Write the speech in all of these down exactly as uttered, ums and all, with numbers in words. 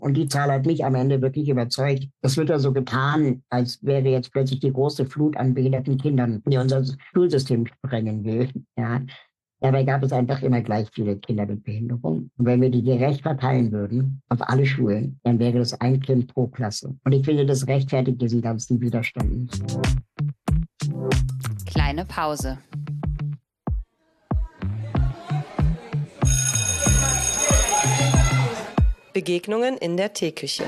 Und die Zahl hat mich am Ende wirklich überzeugt. Es wird ja so getan, als wäre jetzt plötzlich die große Flut an behinderten Kindern, die unser Schulsystem sprengen will. Ja. Dabei gab es einfach immer gleich viele Kinder mit Behinderung. Und wenn wir die gerecht verteilen würden auf alle Schulen, dann wäre das ein Kind pro Klasse. Und ich finde, das rechtfertigt diesen ganzen Widerstand nicht. Kleine Pause. Begegnungen in der Teeküche.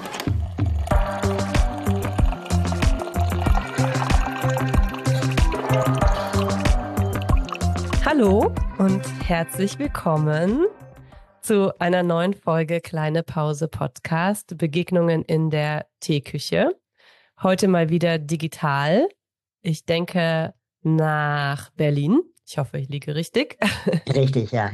Hallo und herzlich willkommen zu einer neuen Folge Kleine Pause Podcast Begegnungen in der Teeküche. Heute mal wieder digital. Ich denke nach Berlin. Ich hoffe, ich liege richtig. Richtig, ja.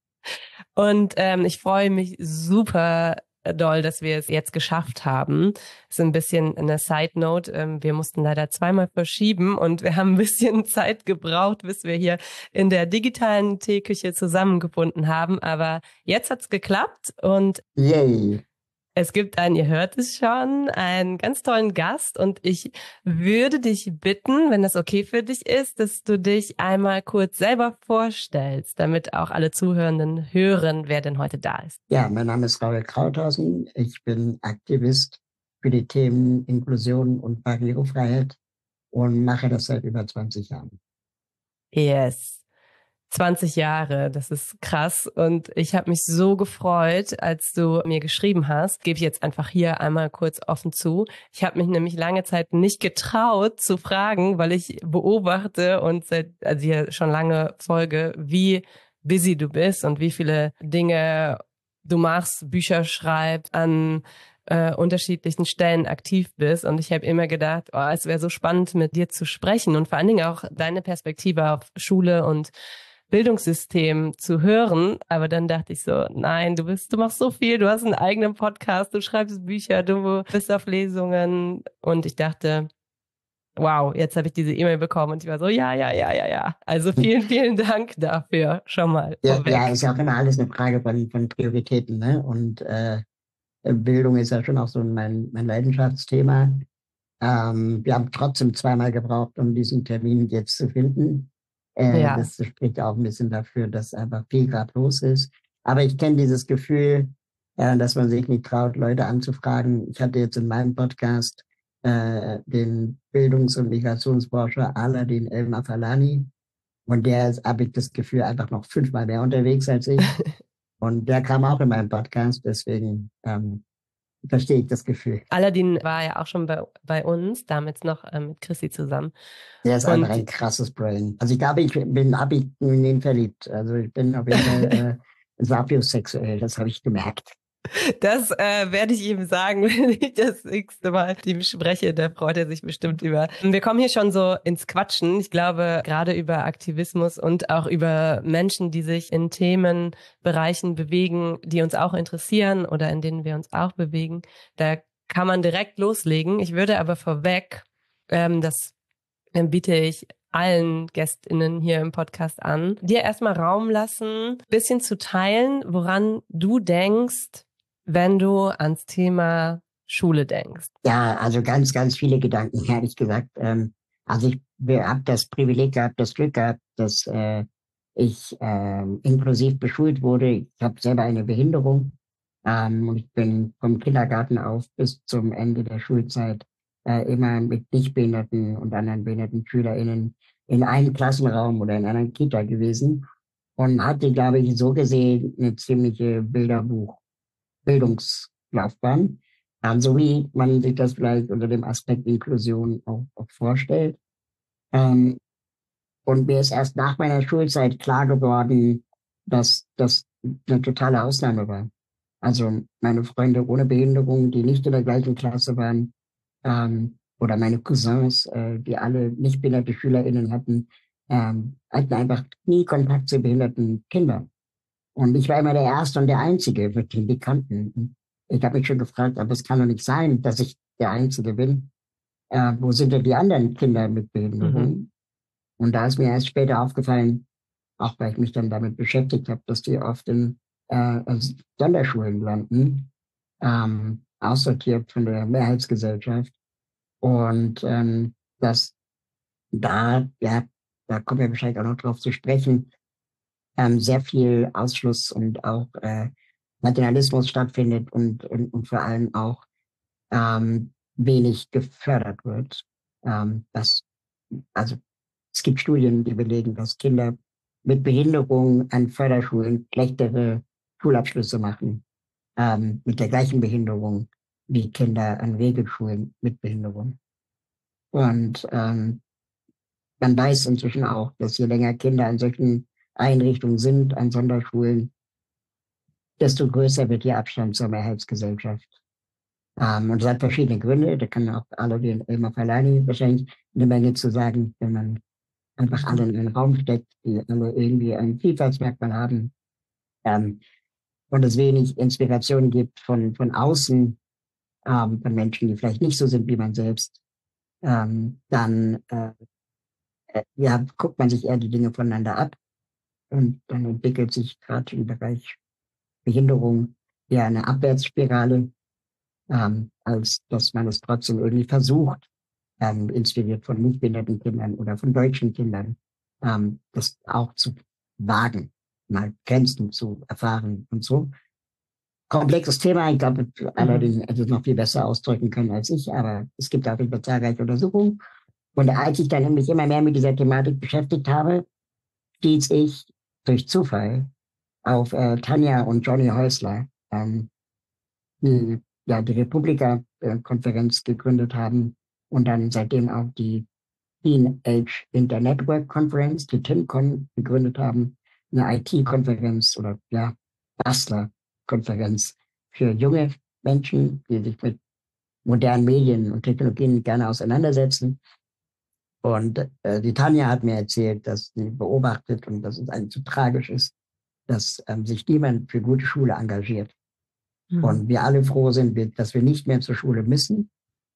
Und ähm, ich freue mich super doll, dass wir es jetzt geschafft haben. Das ist ein bisschen eine Side-Note. Ähm, wir mussten leider zweimal verschieben und wir haben ein bisschen Zeit gebraucht, bis wir hier in der digitalen Teeküche zusammengefunden haben. Aber jetzt hat's geklappt und Yay. Es gibt einen, ihr hört es schon, einen ganz tollen Gast und ich würde dich bitten, wenn das okay für dich ist, dass du dich einmal kurz selber vorstellst, damit auch alle Zuhörenden hören, wer denn heute da ist. Ja, mein Name ist Raul Krauthausen. Ich bin Aktivist für die Themen Inklusion und Barrierefreiheit und mache das seit über zwanzig Jahren. Yes. zwanzig Jahre, das ist krass und ich habe mich so gefreut, als du mir geschrieben hast, gebe ich jetzt einfach hier einmal kurz offen zu. Ich habe mich nämlich lange Zeit nicht getraut zu fragen, weil ich beobachte und seit, also hier schon lange folge, wie busy du bist und wie viele Dinge du machst, Bücher schreibst, an äh, unterschiedlichen Stellen aktiv bist und ich habe immer gedacht, oh, es wäre so spannend mit dir zu sprechen und vor allen Dingen auch deine Perspektive auf Schule und Bildungssystem zu hören, aber dann dachte ich so, nein, du bist, du machst so viel, du hast einen eigenen Podcast, du schreibst Bücher, du bist auf Lesungen und ich dachte, wow, jetzt habe ich diese E-Mail bekommen und ich war so, ja, ja, ja, ja, ja. Also vielen, vielen Dank dafür schon mal. Ja, ja, ist ja auch immer alles eine Frage von, von Prioritäten, ne? Und äh, Bildung ist ja schon auch so mein, mein Leidenschaftsthema. Ähm, wir haben trotzdem zweimal gebraucht, um diesen Termin jetzt zu finden. Äh, Ja. Das spricht auch ein bisschen dafür, dass einfach viel gerade los ist. Aber ich kenne dieses Gefühl, äh, dass man sich nicht traut, Leute anzufragen. Ich hatte jetzt in meinem Podcast äh, den Bildungs- und Migrationsforscher Aladin El-Mafalani. Und der ist, habe ich das Gefühl, einfach noch fünfmal mehr unterwegs als ich. Und der kam auch in meinem Podcast, deswegen ähm, verstehe ich das Gefühl. Aladin war ja auch schon bei, bei uns, damals noch äh, mit Chrissy zusammen. Der ist Und einfach ein krasses Brain. Also ich glaube, ich bin hab ich in ihn verliebt. Also ich bin auf jeden Fall äh, sapiosexuell, das habe ich gemerkt. Das äh, werde ich ihm sagen, wenn ich das nächste Mal mit ihm spreche. Da freut er sich bestimmt über. Wir kommen hier schon so ins Quatschen. Ich glaube, gerade über Aktivismus und auch über Menschen, die sich in Themenbereichen bewegen, die uns auch interessieren oder in denen wir uns auch bewegen. Da kann man direkt loslegen. Ich würde aber vorweg, ähm, das ähm, biete ich allen GästInnen hier im Podcast an, dir erstmal Raum lassen, bisschen zu teilen, woran du denkst, wenn du ans Thema Schule denkst. Ja, also ganz, ganz viele Gedanken, ehrlich gesagt. Ähm, also ich habe das Privileg gehabt, das Glück gehabt, dass äh, ich ähm, inklusiv beschult wurde. Ich habe selber eine Behinderung ähm, und ich bin vom Kindergarten auf bis zum Ende der Schulzeit äh, immer mit Nichtbehinderten und anderen behinderten SchülerInnen in einem Klassenraum oder in einer Kita gewesen und hatte, glaube ich, so gesehen eine ziemliche Bilderbuch Bildungslaufbahn, ähm, so wie man sich das vielleicht unter dem Aspekt Inklusion auch, auch vorstellt. Ähm, und mir ist erst nach meiner Schulzeit klar geworden, dass das eine totale Ausnahme war. Also meine Freunde ohne Behinderung, die nicht in der gleichen Klasse waren, ähm, oder meine Cousins, äh, die alle nicht behinderte SchülerInnen hatten, ähm, hatten einfach nie Kontakt zu behinderten Kindern. Und ich war immer der Erste und der Einzige mit den Bekannten. Ich habe mich schon gefragt, aber es kann doch nicht sein, dass ich der Einzige bin. Äh, wo sind denn die anderen Kinder mit Behinderung? Mhm. Und da ist mir erst später aufgefallen, auch weil ich mich dann damit beschäftigt habe, dass die oft in äh, Sonderschulen landen, ähm, aussortiert von der Mehrheitsgesellschaft. Und ähm, dass da, ja, da kommen wir wahrscheinlich auch noch drauf zu sprechen, ähm, sehr viel Ausschluss und auch äh, Nationalismus stattfindet und, und, und vor allem auch ähm, wenig gefördert wird. Ähm, das, also es gibt Studien, die belegen, dass Kinder mit Behinderung an Förderschulen schlechtere Schulabschlüsse machen, ähm, mit der gleichen Behinderung wie Kinder an Regelschulen mit Behinderung. Und ähm, man weiß inzwischen auch, dass je länger Kinder an solchen Einrichtungen sind, an Sonderschulen, desto größer wird ihr Abstand zur Mehrheitsgesellschaft. Ähm, und das hat verschiedene Gründe. Da kann auch alle den Elmar Falani wahrscheinlich eine Menge zu sagen, wenn man einfach alle in einen Raum steckt, die alle irgendwie ein Vielfaltsmerkmal haben. Ähm, und es wenig Inspiration gibt von, von außen, ähm, von Menschen, die vielleicht nicht so sind wie man selbst, ähm, dann äh, äh, ja, guckt man sich eher die Dinge voneinander ab und dann entwickelt sich gerade im Bereich Behinderung eher eine Abwärtsspirale, ähm, als dass man es trotzdem irgendwie versucht, ähm, inspiriert von nicht behinderten Kindern oder von deutschen Kindern, ähm, das auch zu wagen, mal Grenzen zu erfahren und so. Komplexes Thema, ich glaube, allerdings hätte es noch viel besser ausdrücken können als ich, aber es gibt auf jeden Fall zahlreiche Untersuchungen. Und als ich dann mich immer mehr mit dieser Thematik beschäftigt habe, stieß ich durch Zufall auf äh, Tanja und Johnny Häusler, ähm, die ja die Republika-Konferenz gegründet haben und dann seitdem auch die Teenage Internetwork Conference, die TINCON, gegründet haben, eine I T-Konferenz oder ja, Bastler-Konferenz für junge Menschen, die sich mit modernen Medien und Technologien gerne auseinandersetzen. Und äh, die Tanja hat mir erzählt, dass sie beobachtet und dass es eigentlich so tragisch ist, dass ähm, sich niemand für gute Schule engagiert. Mhm. Und wir alle froh sind, dass wir nicht mehr zur Schule müssen.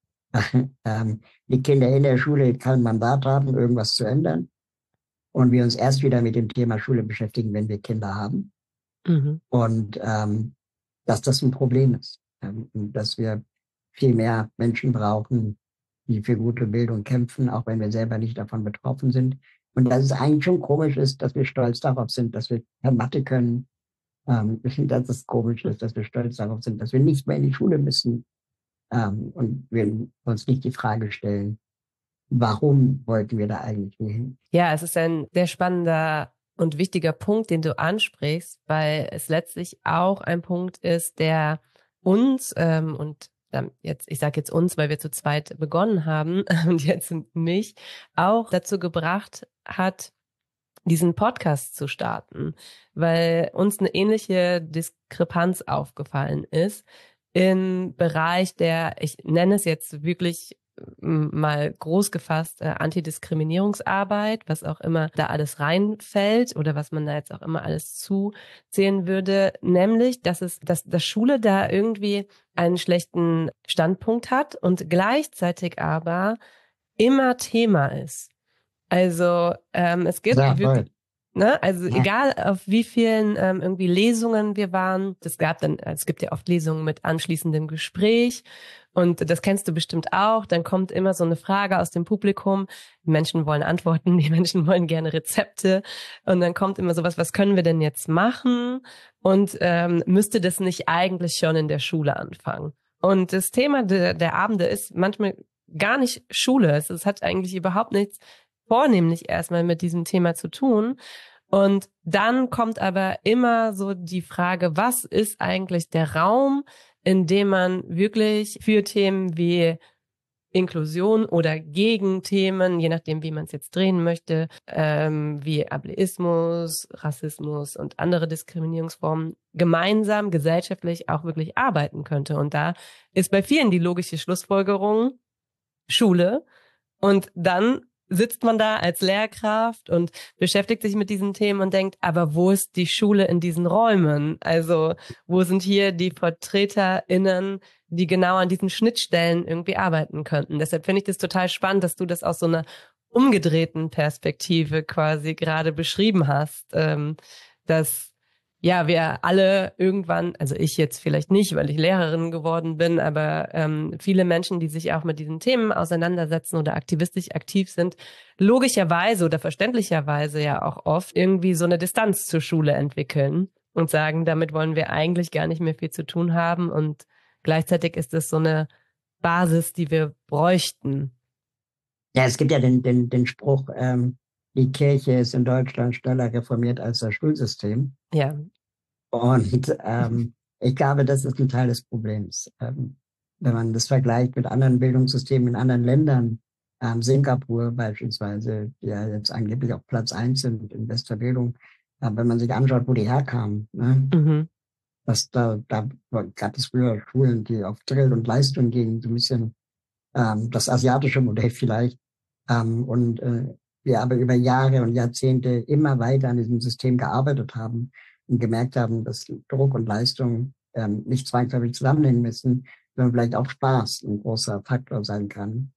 ähm, die Kinder in der Schule kein Mandat haben, irgendwas zu ändern. Und wir uns erst wieder mit dem Thema Schule beschäftigen, wenn wir Kinder haben. Mhm. Und ähm, dass das ein Problem ist. Ähm, dass wir viel mehr Menschen brauchen, die für gute Bildung kämpfen, auch wenn wir selber nicht davon betroffen sind. Und dass es eigentlich schon komisch ist, dass wir stolz darauf sind, dass wir Mathe können. Ähm, dass es komisch ist, dass wir stolz darauf sind, dass wir nicht mehr in die Schule müssen. Ähm, und wir uns nicht die Frage stellen, warum wollten wir da eigentlich hin? Ja, es ist ein sehr spannender und wichtiger Punkt, den du ansprichst, weil es letztlich auch ein Punkt ist, der uns ähm, und jetzt, ich sage jetzt uns, weil wir zu zweit begonnen haben und jetzt mich auch dazu gebracht hat, diesen Podcast zu starten, weil uns eine ähnliche Diskrepanz aufgefallen ist im Bereich der, ich nenne es jetzt wirklich mal groß gefasst, äh, Antidiskriminierungsarbeit, was auch immer da alles reinfällt oder was man da jetzt auch immer alles zuzählen würde, nämlich, dass es, dass, dass Schule da irgendwie einen schlechten Standpunkt hat und gleichzeitig aber immer Thema ist. Also ähm, es gibt ja, wirklich, ne, also ja. egal auf wie vielen ähm, irgendwie Lesungen wir waren, es gab dann, es gibt ja oft Lesungen mit anschließendem Gespräch und das kennst du bestimmt auch. Dann kommt immer so eine Frage aus dem Publikum. Die Menschen wollen Antworten, die Menschen wollen gerne Rezepte und dann kommt immer sowas: Was können wir denn jetzt machen? Und ähm, müsste das nicht eigentlich schon in der Schule anfangen? Und das Thema de, der Abende ist manchmal gar nicht Schule. Es, es hat eigentlich überhaupt nichts vornehmlich erstmal mit diesem Thema zu tun. Und dann kommt aber immer so die Frage, was ist eigentlich der Raum, in dem man wirklich für Themen wie Inklusion oder gegen Themen, je nachdem, wie man es jetzt drehen möchte, ähm, wie Ableismus, Rassismus und andere Diskriminierungsformen gemeinsam gesellschaftlich auch wirklich arbeiten könnte. Und da ist bei vielen die logische Schlussfolgerung Schule. Und dann sitzt man da als Lehrkraft und beschäftigt sich mit diesen Themen und denkt, aber wo ist die Schule in diesen Räumen? Also wo sind hier die VertreterInnen, die genau an diesen Schnittstellen irgendwie arbeiten könnten? Deshalb finde ich das total spannend, dass du das aus so einer umgedrehten Perspektive quasi gerade beschrieben hast, ähm, dass ja, wir alle irgendwann, also ich jetzt vielleicht nicht, weil ich Lehrerin geworden bin, aber ähm, viele Menschen, die sich auch mit diesen Themen auseinandersetzen oder aktivistisch aktiv sind, logischerweise oder verständlicherweise ja auch oft irgendwie so eine Distanz zur Schule entwickeln und sagen, damit wollen wir eigentlich gar nicht mehr viel zu tun haben und gleichzeitig ist es so eine Basis, die wir bräuchten. Ja, es gibt ja den, den, den Spruch, ähm, die Kirche ist in Deutschland schneller reformiert als das Schulsystem. Ja. Und ähm, ich glaube, das ist ein Teil des Problems. Ähm, wenn man das vergleicht mit anderen Bildungssystemen in anderen Ländern, ähm, Singapur beispielsweise, die ja jetzt angeblich auf Platz eins sind in bester Bildung, äh, wenn man sich anschaut, wo die herkamen, ne? Mhm. Das, da, da gab es früher Schulen, die auf Drill und Leistung gingen, so ein bisschen ähm, das asiatische Modell vielleicht. Ähm, und äh, wir aber über Jahre und Jahrzehnte immer weiter an diesem System gearbeitet haben und gemerkt haben, dass Druck und Leistung ähm, nicht zwangsläufig zusammenhängen müssen, sondern vielleicht auch Spaß ein großer Faktor sein kann.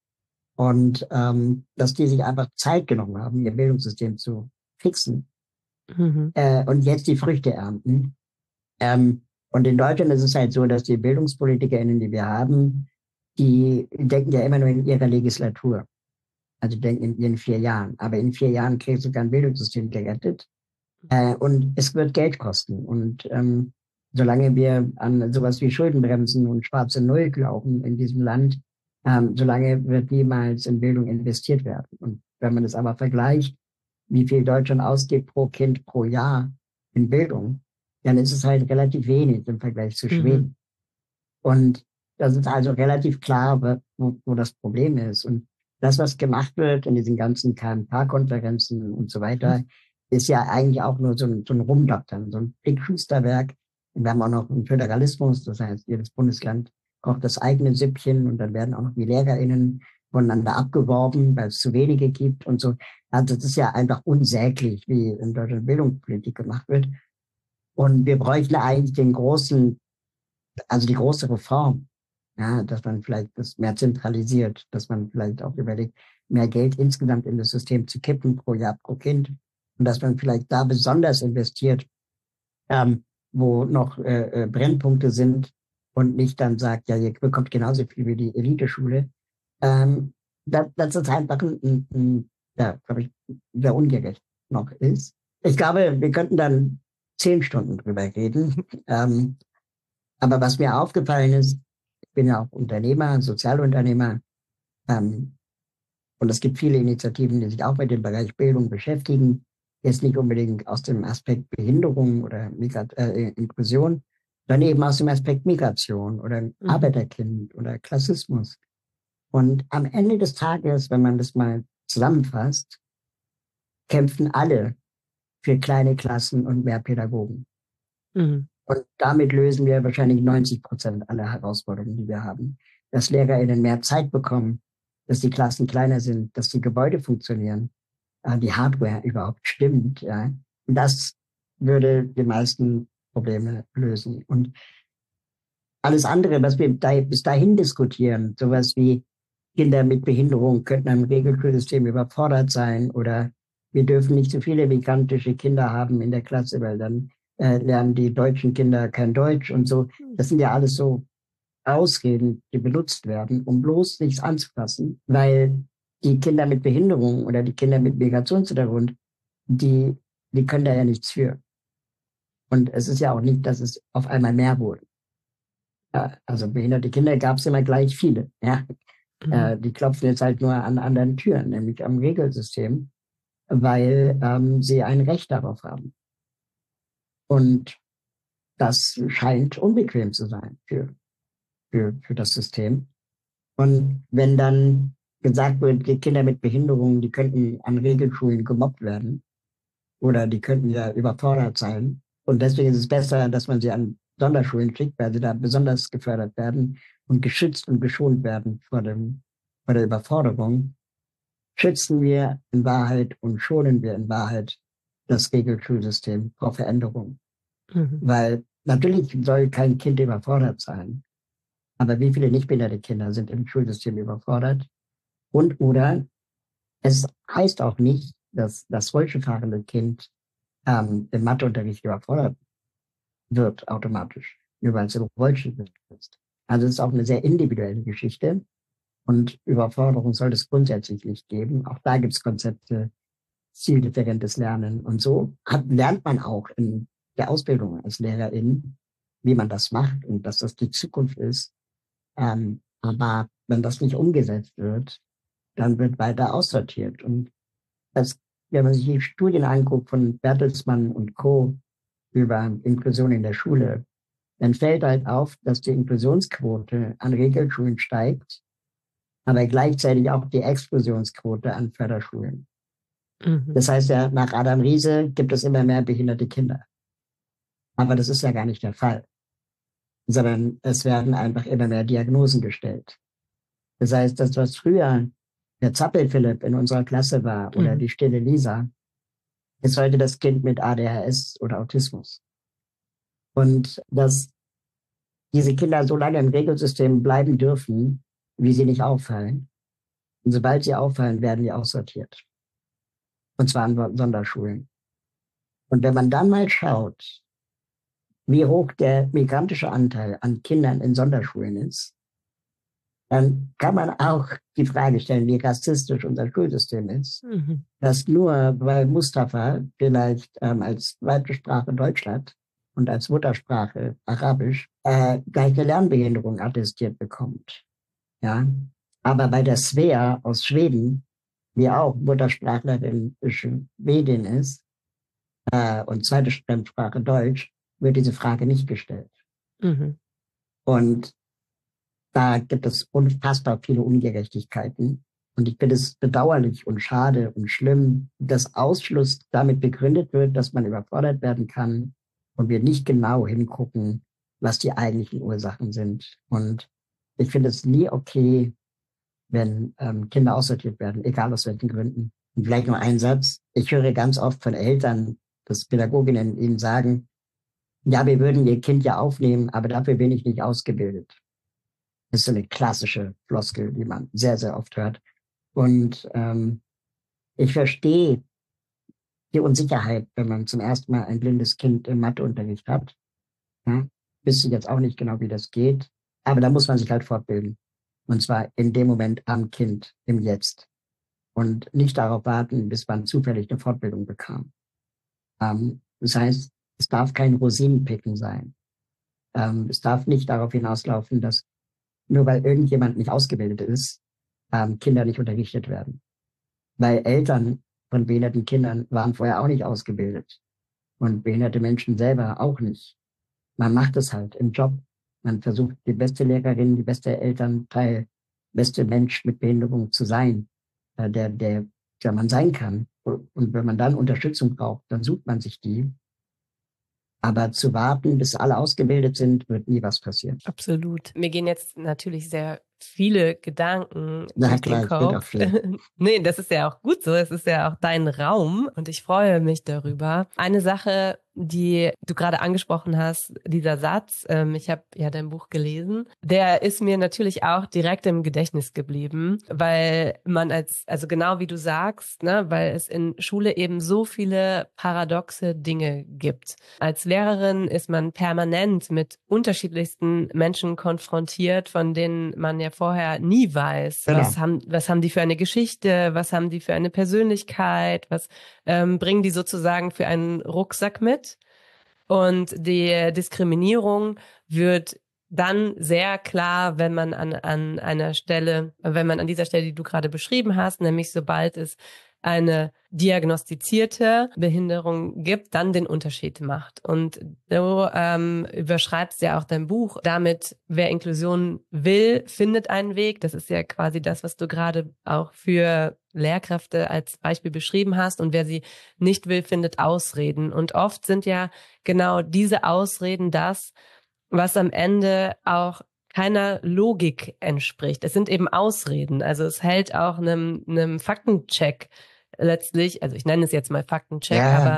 Und ähm, dass die sich einfach Zeit genommen haben, ihr Bildungssystem zu fixen Mhm. äh, und jetzt die Früchte ernten. Ähm, und in Deutschland ist es halt so, dass die BildungspolitikerInnen, die wir haben, die denken ja immer nur in ihrer Legislatur. Also denken in ihren vier Jahren. Aber in vier Jahren kriegst du kein Bildungssystem gerettet. Äh, und es wird Geld kosten. Und ähm, solange wir an sowas wie Schuldenbremsen und schwarze Null glauben in diesem Land, ähm, solange wird niemals in Bildung investiert werden. Und wenn man das aber vergleicht, wie viel Deutschland ausgibt pro Kind pro Jahr in Bildung, dann ist es halt relativ wenig im Vergleich zu Schweden. Mhm. Und das ist also relativ klar, wo, wo das Problem ist. Und das, was gemacht wird in diesen ganzen K M K-Konferenzen und so weiter, ist ja eigentlich auch nur so ein, so ein Rumdoktern, so ein Dick-Schusterwerk. Und wir haben auch noch einen Föderalismus, das heißt, jedes Bundesland kocht das eigene Süppchen und dann werden auch noch die LehrerInnen voneinander abgeworben, weil es zu wenige gibt und so. Also das ist ja einfach unsäglich, wie in Deutschland Bildungspolitik gemacht wird. Und wir bräuchten eigentlich den großen, also die große Reform, ja, dass man vielleicht das mehr zentralisiert, dass man vielleicht auch überlegt, mehr Geld insgesamt in das System zu kippen pro Jahr, pro Kind. Und dass man vielleicht da besonders investiert, ähm, wo noch äh, äh, Brennpunkte sind und nicht dann sagt, ja, ihr bekommt genauso viel wie die Eliteschule. Ähm, das, das ist einfach ein, ein, ein ja, glaube ich, sehr ungerecht noch ist. Ich glaube, wir könnten dann zehn Stunden drüber reden. ähm, aber was mir aufgefallen ist, ich bin ja auch Unternehmer, Sozialunternehmer, ähm, und es gibt viele Initiativen, die sich auch mit dem Bereich Bildung beschäftigen. Jetzt nicht unbedingt aus dem Aspekt Behinderung oder Migrat äh, Inklusion, sondern eben aus dem Aspekt Migration oder Mhm. Arbeiterkind oder Klassismus. Und am Ende des Tages, wenn man das mal zusammenfasst, kämpfen alle für kleine Klassen und mehr Pädagogen. Mhm. Und damit lösen wir wahrscheinlich neunzig Prozent aller Herausforderungen, die wir haben. Dass LehrerInnen mehr Zeit bekommen, dass die Klassen kleiner sind, dass die Gebäude funktionieren, äh, die Hardware überhaupt stimmt. Ja. Und das würde die meisten Probleme lösen. Und alles andere, was wir da, bis dahin diskutieren, sowas wie Kinder mit Behinderung könnten am Regelschulsystem überfordert sein oder wir dürfen nicht so viele migrantische Kinder haben in der Klasse, weil dann äh, lernen die deutschen Kinder kein Deutsch und so. Das sind ja alles so Ausreden, die benutzt werden, um bloß nichts anzufassen, weil die Kinder mit Behinderung oder die Kinder mit Migrationshintergrund, die, die können da ja nichts für. Und es ist ja auch nicht, dass es auf einmal mehr wurde. Also behinderte Kinder gab es immer gleich viele. Ja. Mhm. Äh, die klopfen jetzt halt nur an anderen Türen, nämlich am Regelsystem, weil ähm, sie ein Recht darauf haben. Und das scheint unbequem zu sein für, für, für das System. Und wenn dann gesagt wird, die Kinder mit Behinderungen, die könnten an Regelschulen gemobbt werden oder die könnten ja überfordert sein. Und deswegen ist es besser, dass man sie an Sonderschulen schickt, weil sie da besonders gefördert werden und geschützt und geschont werden vor, dem, vor der Überforderung. Schützen wir in Wahrheit und schonen wir in Wahrheit das Regelschulsystem vor Veränderung. Mhm. Weil natürlich soll kein Kind überfordert sein. Aber wie viele nichtbehinderte Kinder sind im Schulsystem überfordert? Und oder es heißt auch nicht, dass das Rollstuhlfahrende Kind ähm, im Matheunterricht überfordert. wird automatisch, nur weil es im Rollstuhl ist. Also es ist auch eine sehr individuelle Geschichte und Überforderung soll es grundsätzlich nicht geben. Auch da gibt es Konzepte, zielgefährdendes Lernen und so hat, lernt man auch in der Ausbildung als Lehrerin, wie man das macht und dass das die Zukunft ist. Ähm, aber wenn das nicht umgesetzt wird, dann wird weiter aussortiert. Und das, wenn man sich die Studien anguckt von Bertelsmann und Co. über Inklusion in der Schule, dann fällt halt auf, dass die Inklusionsquote an Regelschulen steigt, aber gleichzeitig auch die Exklusionsquote an Förderschulen. Mhm. Das heißt ja, nach Adam Riese gibt es immer mehr behinderte Kinder. Aber das ist ja gar nicht der Fall, sondern es werden einfach immer mehr Diagnosen gestellt. Das heißt, das, was früher der Zappel-Philipp in unserer Klasse war oder mhm. die stille Lisa, ist heute das Kind mit A D H S oder Autismus. Und dass diese Kinder so lange im Regelsystem bleiben dürfen, wie sie nicht auffallen. Und sobald sie auffallen, werden die aussortiert. Und zwar an Sonderschulen. Und wenn man dann mal schaut, wie hoch der migrantische Anteil an Kindern in Sonderschulen ist, dann kann man auch die Frage stellen, wie rassistisch unser Schulsystem ist. Mhm. Dass nur, weil Mustafa vielleicht ähm, als zweite Sprache Deutsch hat und als Muttersprache Arabisch, äh, gleich eine Lernbehinderung attestiert bekommt. Ja, aber bei der Svea aus Schweden, die auch Muttersprachlerin Schwedin ist äh, und zweite Fremdsprache Deutsch, wird diese Frage nicht gestellt. Mhm. Und da gibt es unfassbar viele Ungerechtigkeiten. Und ich finde es bedauerlich und schade und schlimm, dass Ausschluss damit begründet wird, dass man überfordert werden kann und wir nicht genau hingucken, was die eigentlichen Ursachen sind. Und ich finde es nie okay, wenn ähm, Kinder aussortiert werden, egal aus welchen Gründen. Und vielleicht nur ein Satz. Ich höre ganz oft von Eltern, dass Pädagoginnen ihnen sagen, ja, wir würden ihr Kind ja aufnehmen, aber dafür bin ich nicht ausgebildet. Das ist so eine klassische Floskel, die man sehr, sehr oft hört. Und ähm, ich verstehe die Unsicherheit, wenn man zum ersten Mal ein blindes Kind im Matheunterricht hat. Ja, wüsste jetzt auch nicht genau, wie das geht. Aber da muss man sich halt fortbilden. Und zwar in dem Moment am Kind, im Jetzt. Und nicht darauf warten, bis man zufällig eine Fortbildung bekam. Ähm, das heißt, es darf kein Rosinenpicken sein. Ähm, es darf nicht darauf hinauslaufen, dass nur weil irgendjemand nicht ausgebildet ist, ähm, Kinder nicht unterrichtet werden. Weil Eltern von behinderten Kindern waren vorher auch nicht ausgebildet. Und behinderte Menschen selber auch nicht. Man macht es halt im Job. Man versucht, die beste Lehrerin, die beste Elternteil, beste Mensch mit Behinderung zu sein, äh, der, der, der man sein kann. Und wenn man dann Unterstützung braucht, dann sucht man sich die. Aber zu warten, bis alle ausgebildet sind, wird nie was passieren. Absolut. Mir gehen jetzt natürlich sehr viele Gedanken Na durch klar, den Kopf. Nee, das ist ja auch gut so. Es ist ja auch dein Raum und ich freue mich darüber. Eine Sache, die du gerade angesprochen hast, dieser Satz, ähm, ich habe ja dein Buch gelesen, der ist mir natürlich auch direkt im Gedächtnis geblieben, weil man als, also genau wie du sagst, ne, weil es in Schule eben so viele paradoxe Dinge gibt. Als Lehrerin ist man permanent mit unterschiedlichsten Menschen konfrontiert, von denen man ja vorher nie weiß, Genau. was haben, was haben die für eine Geschichte, was haben die für eine Persönlichkeit, was ähm, bringen die sozusagen für einen Rucksack mit. Und die Diskriminierung wird dann sehr klar, wenn man an, an einer Stelle, wenn man an dieser Stelle, die du gerade beschrieben hast, nämlich sobald es eine diagnostizierte Behinderung gibt, dann den Unterschied macht. Und du ähm, überschreibst ja auch dein Buch damit, wer Inklusion will, findet einen Weg. Das ist ja quasi das, was du gerade auch für Lehrkräfte als Beispiel beschrieben hast. Und wer sie nicht will, findet Ausreden. Und oft sind ja genau diese Ausreden das, was am Ende auch keiner Logik entspricht. Es sind eben Ausreden. Also es hält auch einem, einem Faktencheck letztlich, also ich nenne es jetzt mal Faktencheck, ja. aber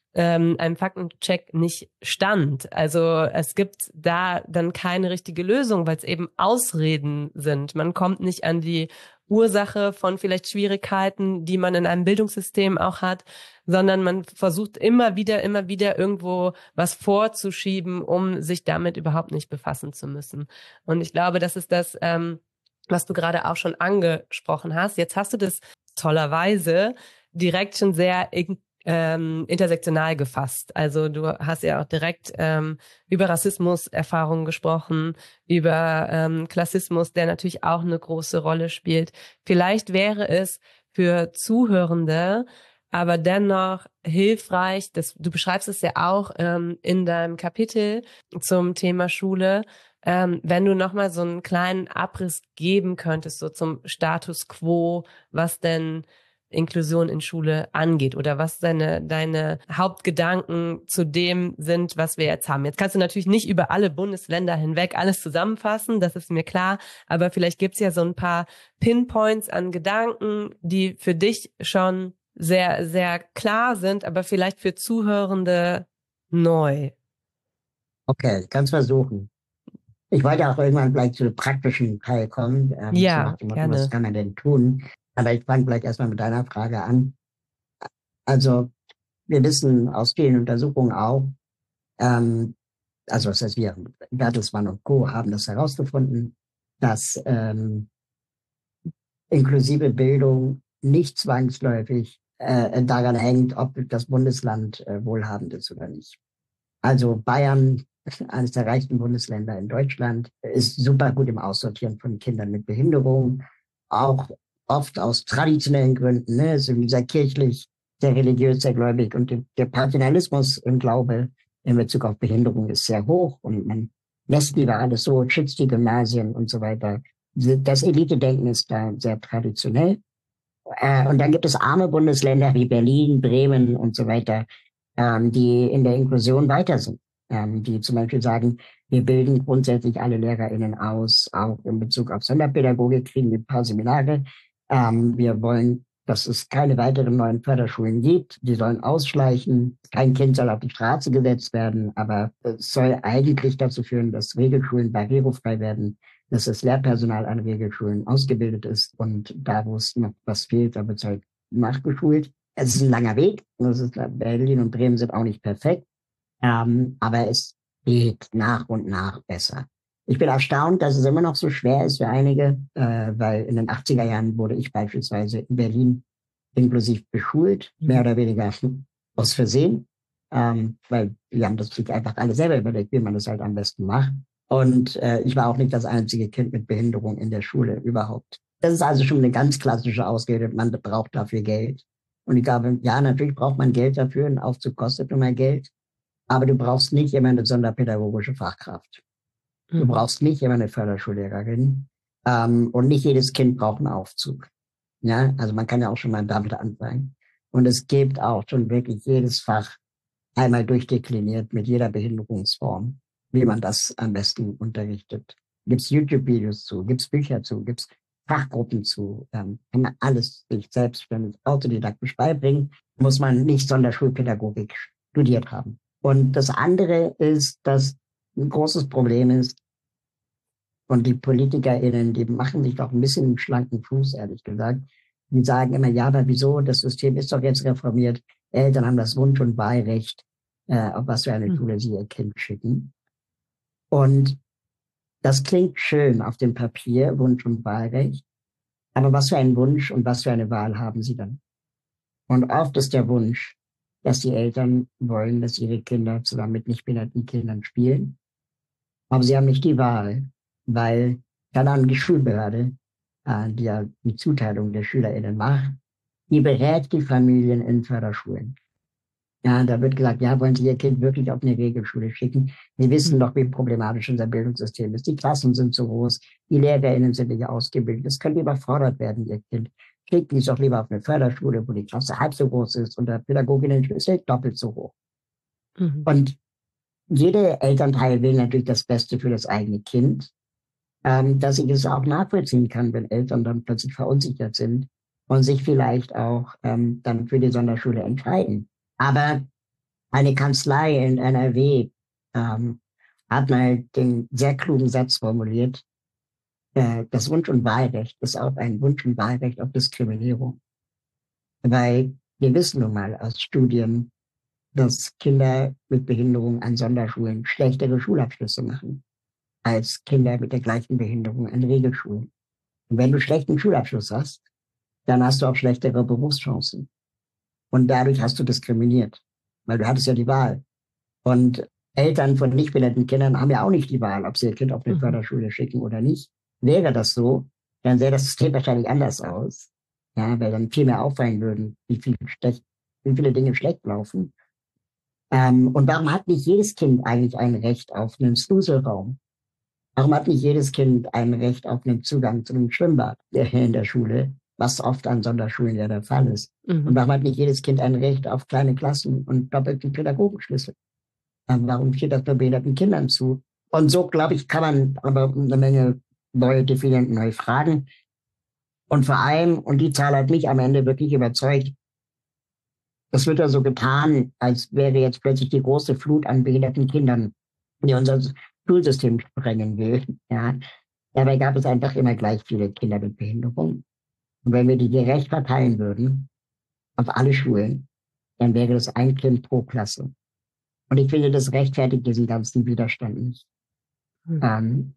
ähm, einem Faktencheck nicht stand. Also es gibt da dann keine richtige Lösung, weil es eben Ausreden sind. Man kommt nicht an die Ursache von vielleicht Schwierigkeiten, die man in einem Bildungssystem auch hat, sondern man versucht immer wieder, immer wieder irgendwo was vorzuschieben, um sich damit überhaupt nicht befassen zu müssen. Und ich glaube, das ist das, ähm, was du gerade auch schon angesprochen hast. Jetzt hast du das tollerweise direkt schon sehr ähm, intersektional gefasst. Also du hast ja auch direkt ähm, über Rassismus-Erfahrungen gesprochen, über ähm, Klassismus, der natürlich auch eine große Rolle spielt. Vielleicht wäre es für Zuhörende aber dennoch hilfreich, das, du beschreibst es ja auch ähm, in deinem Kapitel zum Thema Schule, ähm, wenn du nochmal so einen kleinen Abriss geben könntest, so zum Status quo, was denn Inklusion in Schule angeht oder was deine, deine Hauptgedanken zu dem sind, was wir jetzt haben. Jetzt kannst du natürlich nicht über alle Bundesländer hinweg alles zusammenfassen, das ist mir klar, aber vielleicht gibt's ja so ein paar Pinpoints an Gedanken, die für dich schon sehr, sehr klar sind, aber vielleicht für Zuhörende neu. Okay, kannst versuchen. Ich wollte auch irgendwann vielleicht zu dem praktischen Teil kommen. Ähm, Ja, so gerne. Was kann man denn tun? Aber ich fange vielleicht erstmal mit deiner Frage an. Also, wir wissen aus vielen Untersuchungen auch, ähm, also was heißt wir, Bertelsmann und Co. haben das herausgefunden, dass ähm, inklusive Bildung nicht zwangsläufig äh, daran hängt, ob das Bundesland äh, wohlhabend ist oder nicht. Also Bayern, eines der reichsten Bundesländer in Deutschland, ist super gut im Aussortieren von Kindern mit Behinderung, auch oft aus traditionellen Gründen, ne, so dieser kirchlich, sehr religiös, sehr gläubig und der Paternalismus im Glaube in Bezug auf Behinderung ist sehr hoch und man lässt lieber alles so, schützt die Gymnasien und so weiter. Das Elite-Denken ist da sehr traditionell. Äh, und dann gibt es arme Bundesländer wie Berlin, Bremen und so weiter, ähm, die in der Inklusion weiter sind, ähm, die zum Beispiel sagen, wir bilden grundsätzlich alle LehrerInnen aus, auch in Bezug auf Sonderpädagogik kriegen wir ein paar Seminare. Ähm, wir wollen, dass es keine weiteren neuen Förderschulen gibt. Die sollen ausschleichen. Kein Kind soll auf die Straße gesetzt werden, aber es soll eigentlich dazu führen, dass Regelschulen barrierefrei werden, dass das Lehrpersonal an Regelschulen ausgebildet ist und da, wo es noch was fehlt, da wird es halt nachgeschult. Es ist ein langer Weg. Das ist, Berlin und Bremen sind auch nicht perfekt, ähm, aber es geht nach und nach besser. Ich bin erstaunt, dass es immer noch so schwer ist für einige, äh, weil in den achtziger Jahren wurde ich beispielsweise in Berlin inklusiv beschult, mehr oder weniger aus Versehen, ähm, weil wir haben das sich einfach alle selber überlegt, wie man das halt am besten macht. Und äh, ich war auch nicht das einzige Kind mit Behinderung in der Schule überhaupt. Das ist also schon eine ganz klassische Ausrede, man braucht dafür Geld. Und ich glaube, ja, natürlich braucht man Geld dafür, ein Aufzug kostet immer Geld, aber du brauchst nicht immer eine sonderpädagogische Fachkraft. Du Mhm. brauchst nicht immer eine Förderschullehrerin ähm, und nicht jedes Kind braucht einen Aufzug. Ja, also man kann ja auch schon mal damit anfangen. Und es gibt auch schon wirklich jedes Fach einmal durchdekliniert mit jeder Behinderungsform, wie man das am besten unterrichtet. Gibt's YouTube-Videos zu, gibt's Bücher zu, gibt's Fachgruppen zu, ähm, kann man alles sich selbstständig autodidaktisch beibringen, muss man nicht Sonderschulpädagogik studiert haben. Und das andere ist, dass ein großes Problem ist, und die PolitikerInnen, die machen sich doch ein bisschen einen schlanken Fuß, ehrlich gesagt. Die sagen immer, ja, aber wieso? Das System ist doch jetzt reformiert. Eltern haben das Wunsch- und Wahlrecht, äh, auf was für eine Schule sie ihr Kind schicken. Und das klingt schön auf dem Papier, Wunsch- und Wahlrecht. Aber was für einen Wunsch und was für eine Wahl haben sie dann? Und oft ist der Wunsch, dass die Eltern wollen, dass ihre Kinder zusammen mit nicht behinderten Kindern spielen. Aber sie haben nicht die Wahl, weil, keine Ahnung, die Schulbehörde, äh, die ja die Zuteilung der SchülerInnen macht, die berät die Familien in Förderschulen. Ja, da wird gesagt, ja, wollen Sie Ihr Kind wirklich auf eine Regelschule schicken? Wir wissen doch, wie problematisch unser Bildungssystem ist. Die Klassen sind so groß, die LehrerInnen sind nicht ausgebildet. Es könnte überfordert werden, Ihr Kind. Schicken Sie es doch lieber auf eine Förderschule, wo die Klasse halb so groß ist und der Pädagoginnen-Schlüssel doppelt so hoch. Mhm. Und jeder Elternteil will natürlich das Beste für das eigene Kind, ähm, dass ich es auch nachvollziehen kann, wenn Eltern dann plötzlich verunsichert sind und sich vielleicht auch ähm, dann für die Sonderschule entscheiden. Aber Eine Kanzlei in N R W ähm, hat mal den sehr klugen Satz formuliert, äh, das Wunsch- und Wahlrecht ist auch ein Wunsch- und Wahlrecht auf Diskriminierung. Weil wir wissen nun mal aus Studien, dass Kinder mit Behinderung an Sonderschulen schlechtere Schulabschlüsse machen als Kinder mit der gleichen Behinderung an Regelschulen. Und wenn du schlechten Schulabschluss hast, dann hast du auch schlechtere Berufschancen. Und dadurch hast du diskriminiert, weil du hattest ja die Wahl. Und Eltern von nicht behinderten Kindern haben ja auch nicht die Wahl, ob sie ihr Kind auf eine Mhm. Förderschule schicken oder nicht. Wäre das so, dann sähe das System wahrscheinlich anders aus. Ja, weil dann viel mehr auffallen würden, wie, viel schlecht, wie viele Dinge schlecht laufen. Ähm, und warum hat nicht jedes Kind eigentlich ein Recht auf einen Snuselraum? Warum hat nicht jedes Kind ein Recht auf einen Zugang zu einem Schwimmbad in der Schule, was oft an Sonderschulen ja der Fall ist? Mhm. Und warum hat nicht jedes Kind ein Recht auf kleine Klassen und doppelten Pädagogenschlüssel? Ähm, warum steht das nur behinderten Kindern zu? Und so, glaube ich, kann man aber eine Menge neue definieren, neue Fragen. Und vor allem, und die Zahl hat mich am Ende wirklich überzeugt, es wird ja so getan, als wäre jetzt plötzlich die große Flut an behinderten Kindern, die unser Schulsystem sprengen will. Ja. Dabei gab es einfach immer gleich viele Kinder mit Behinderung. Und wenn wir die gerecht verteilen würden auf alle Schulen, dann wäre das ein Kind pro Klasse. Und ich finde, das rechtfertigt diesen ganzen Widerstand nicht. Mhm. Ähm,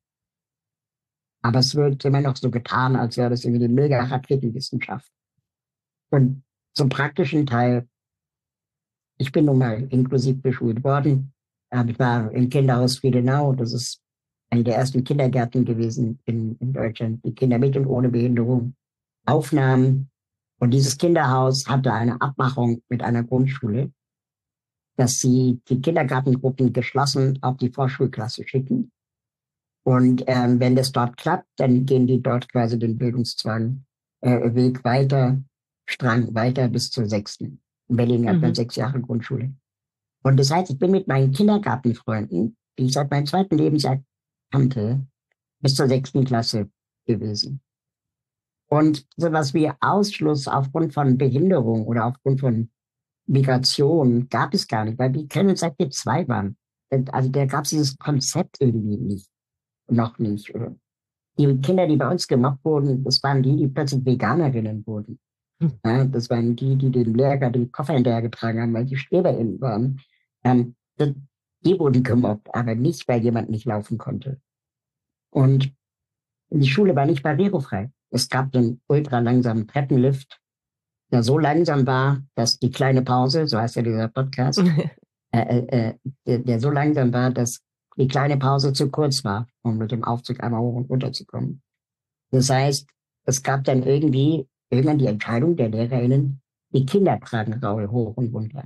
aber es wird immer noch so getan, als wäre das irgendwie die mega Raketenwissenschaft. Und zum praktischen Teil, ich bin nun mal inklusiv beschult worden. Ich war im Kinderhaus Friedenau. Das ist eine der ersten Kindergärten gewesen in, in Deutschland, die Kinder mit und ohne Behinderung aufnahmen. Und dieses Kinderhaus hatte eine Abmachung mit einer Grundschule, dass sie die Kindergartengruppen geschlossen auf die Vorschulklasse schicken. Und ähm, wenn das dort klappt, dann gehen die dort quasi den Bildungszwang äh, Weg weiter, Strang weiter bis zur sechsten. In Berlin hat man Mhm. sechs Jahre Grundschule. Und das heißt, ich bin mit meinen Kindergartenfreunden, die ich seit meinem zweiten Lebensjahr kannte, bis zur sechsten Klasse gewesen. Und sowas wie Ausschluss aufgrund von Behinderung oder aufgrund von Migration gab es gar nicht, weil wir kennen uns seit wir zwei waren. Also da gab es dieses Konzept irgendwie nicht, noch nicht. Die Kinder, die bei uns gemobbt wurden, das waren die, die plötzlich Veganerinnen wurden. Mhm. Ja, das waren die, die dem Lehrer den Koffer hinterhergetragen haben, weil die StreberInnen waren. Ähm, das, die wurden gemobbt, aber nicht, weil jemand nicht laufen konnte. Und die Schule war nicht barrierefrei. Es gab den ultra langsamen Treppenlift, der so langsam war, dass die kleine Pause, so heißt ja dieser Podcast, äh, äh, der, der so langsam war, dass die kleine Pause zu kurz war, um mit dem Aufzug einmal hoch und runter zu kommen. Das heißt, es gab dann irgendwie irgendwann die Entscheidung der LehrerInnen, die Kinder tragen Raue hoch und runter.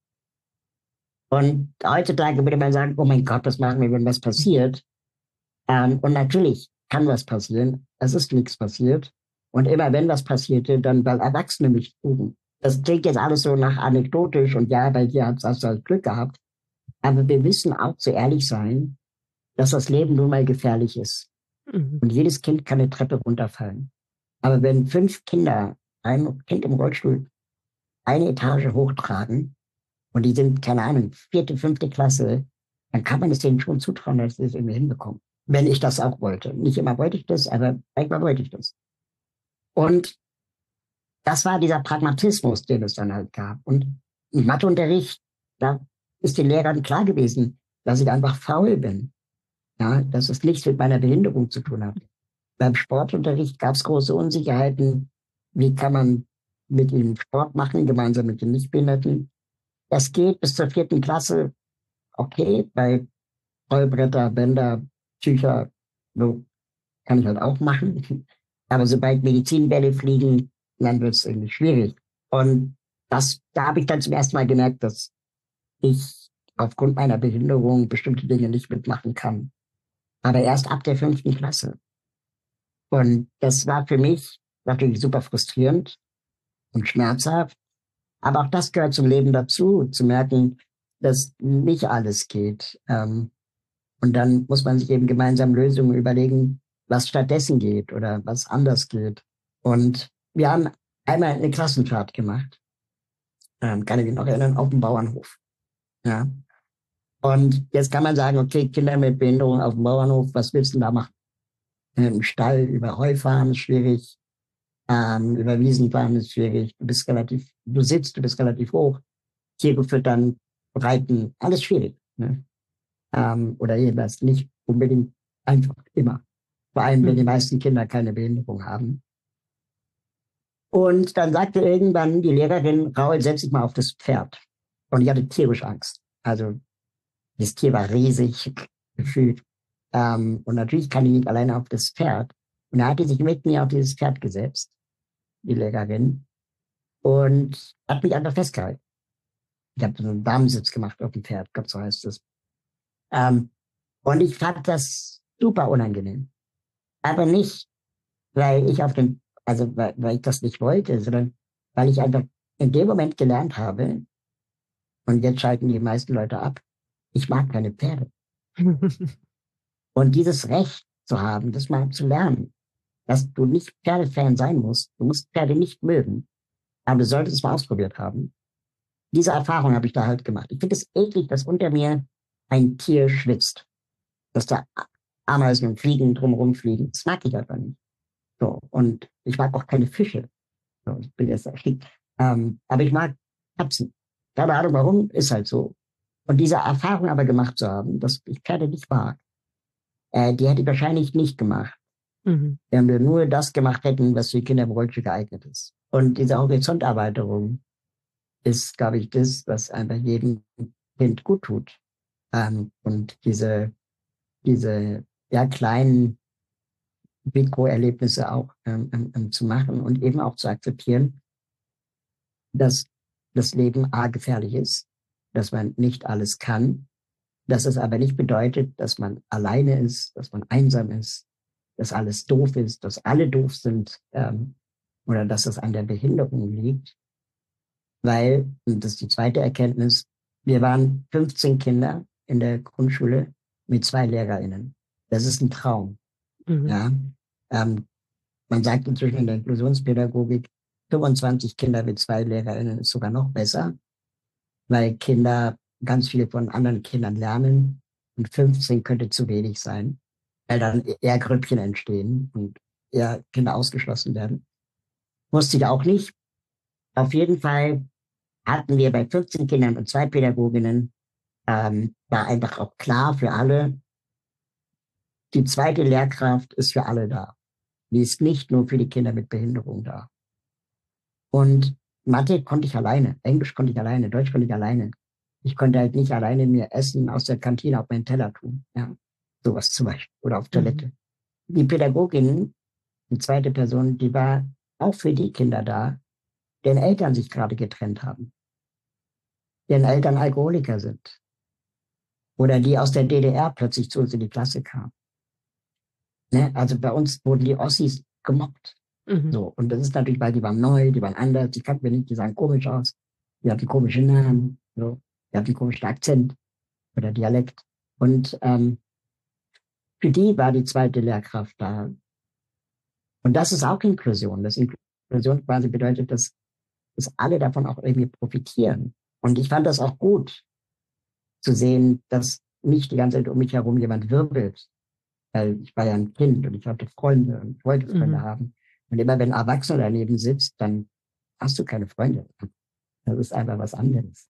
Und heutzutage würde man sagen, oh mein Gott, was machen wir, wenn was passiert? Ähm, und natürlich kann was passieren. Es ist nichts passiert. Und immer wenn was passierte, dann weil Erwachsene mich trugen. Das klingt jetzt alles so nach anekdotisch und ja, bei dir hast du halt Glück gehabt. Aber wir müssen auch so ehrlich sein, dass das Leben nun mal gefährlich ist. Mhm. Und jedes Kind kann eine Treppe runterfallen. Aber wenn fünf Kinder ein Kind im Rollstuhl eine Etage hochtragen und die sind, keine Ahnung, vierte, fünfte Klasse, dann kann man es denen schon zutrauen, dass sie es irgendwie hinbekommen. Wenn ich das auch wollte. Nicht immer wollte ich das, aber manchmal wollte ich das. Und das war dieser Pragmatismus, den es dann halt gab. Und im Matheunterricht, da ist den Lehrern klar gewesen, dass ich einfach faul bin. Ja, dass es nichts mit meiner Behinderung zu tun hat. Beim Sportunterricht gab es große Unsicherheiten. Wie kann man mit ihnen Sport machen, gemeinsam mit den Nichtbehinderten? Das geht bis zur vierten Klasse okay, bei Rollbretter, Bänder, Tücher, so kann ich halt auch machen. Aber sobald Medizinbälle fliegen, dann wird es irgendwie schwierig. Und das, da habe ich dann zum ersten Mal gemerkt, dass ich aufgrund meiner Behinderung bestimmte Dinge nicht mitmachen kann. Aber erst ab der fünften Klasse. Und das war für mich natürlich super frustrierend und schmerzhaft. Aber auch das gehört zum Leben dazu, zu merken, dass nicht alles geht. Ähm, und dann muss man sich eben gemeinsam Lösungen überlegen, was stattdessen geht oder was anders geht. Und wir haben einmal eine Klassenfahrt gemacht, ähm, kann ich mich noch erinnern, auf dem Bauernhof. Ja. Und jetzt kann man sagen, okay, Kinder mit Behinderung auf dem Bauernhof, was willst du da machen? Im Stall über Heu fahren ist schwierig, ähm, über Wiesen fahren ist schwierig. Du bist relativ, du sitzt, du bist relativ hoch. Tiere füttern, reiten, alles schwierig. Ne? Ähm, oder jedenfalls nicht unbedingt einfach immer. Vor allem, wenn die meisten Kinder keine Behinderung haben. Und dann sagte irgendwann die Lehrerin, Raul, setz dich mal auf das Pferd. Und ich hatte tierisch Angst. Also das Tier war riesig gefühlt. Ähm, und natürlich kann ich nicht alleine auf das Pferd. Und da hat die sich mit mir auf dieses Pferd gesetzt, die Lehrerin, und hat mich einfach festgehalten. Ich habe so einen Damensitz gemacht auf dem Pferd, Gott, so heißt es. Ähm, und ich fand das super unangenehm. Aber nicht, weil ich auf dem, also weil, weil ich das nicht wollte, sondern weil ich einfach in dem Moment gelernt habe, und jetzt schalten die meisten Leute ab, ich mag keine Pferde. Und dieses Recht zu haben, das mal zu lernen, dass du nicht Pferdefan sein musst, du musst Pferde nicht mögen, aber du solltest es mal ausprobiert haben. Diese Erfahrung habe ich da halt gemacht. Ich finde es eklig, dass unter mir ein Tier schwitzt, dass da Ameisen und Fliegen drumherum fliegen. Das mag ich einfach nicht. So, und ich mag auch keine Fische. So, ich bin jetzt ähm, aber ich mag Katzen. Keine Ahnung warum, ist halt so. Und diese Erfahrung aber gemacht zu haben, dass ich Pferde nicht mag, äh, die hätte ich wahrscheinlich nicht gemacht, mhm. wenn wir nur das gemacht hätten, was für Kinder im Rollstuhl geeignet ist. Und diese Horizonterweiterung ist, glaube ich, das, was einfach jedem Kind gut tut. Ähm, und diese, diese ja, kleinen Mikroerlebnisse auch ähm, ähm, zu machen und eben auch zu akzeptieren, dass das Leben A gefährlich ist, dass man nicht alles kann, dass es aber nicht bedeutet, dass man alleine ist, dass man einsam ist, dass alles doof ist, dass alle doof sind ähm, oder dass es an der Behinderung liegt. Weil, und das ist die zweite Erkenntnis, wir waren fünfzehn Kinder in der Grundschule mit zwei LehrerInnen. Das ist ein Traum. Mhm. Ja? Ähm, man sagt inzwischen in der Inklusionspädagogik, fünfundzwanzig Kinder mit zwei LehrerInnen ist sogar noch besser, weil Kinder ganz viele von anderen Kindern lernen und fünfzehn könnte zu wenig sein, weil dann eher Grüppchen entstehen und eher Kinder ausgeschlossen werden. Wusste ich auch nicht. Auf jeden Fall hatten wir bei fünfzehn Kindern und zwei Pädagoginnen, ähm, war einfach auch klar für alle, die zweite Lehrkraft ist für alle da. Die ist nicht nur für die Kinder mit Behinderung da. Und Mathe konnte ich alleine, Englisch konnte ich alleine, Deutsch konnte ich alleine. Ich konnte halt nicht alleine mir Essen aus der Kantine auf meinen Teller tun. Ja, sowas zum Beispiel. Oder auf Toilette. Mhm. Die Pädagogin, die zweite Person, die war auch für die Kinder da, deren Eltern sich gerade getrennt haben. Deren Eltern Alkoholiker sind. Oder die aus der D D R plötzlich zu uns in die Klasse kamen. Ne? Also bei uns wurden die Ossis gemobbt. Mhm. So, und das ist natürlich, weil die waren neu, die waren anders, die kannten wir nicht, die sahen komisch aus, die hatten komische Namen, so, die hatten einen komischen Akzent oder Dialekt. Und ähm, für die war die zweite Lehrkraft da. Und das ist auch Inklusion. Das Inklusion quasi bedeutet, dass, dass alle davon auch irgendwie profitieren. Und ich fand das auch gut, zu sehen, dass nicht die ganze Zeit um mich herum jemand wirbelt. Weil ich war ja ein Kind und ich hatte Freunde und wollte Freunde mhm. haben. Und immer wenn ein Erwachsener daneben sitzt, dann hast du keine Freunde. Das ist einfach was anderes.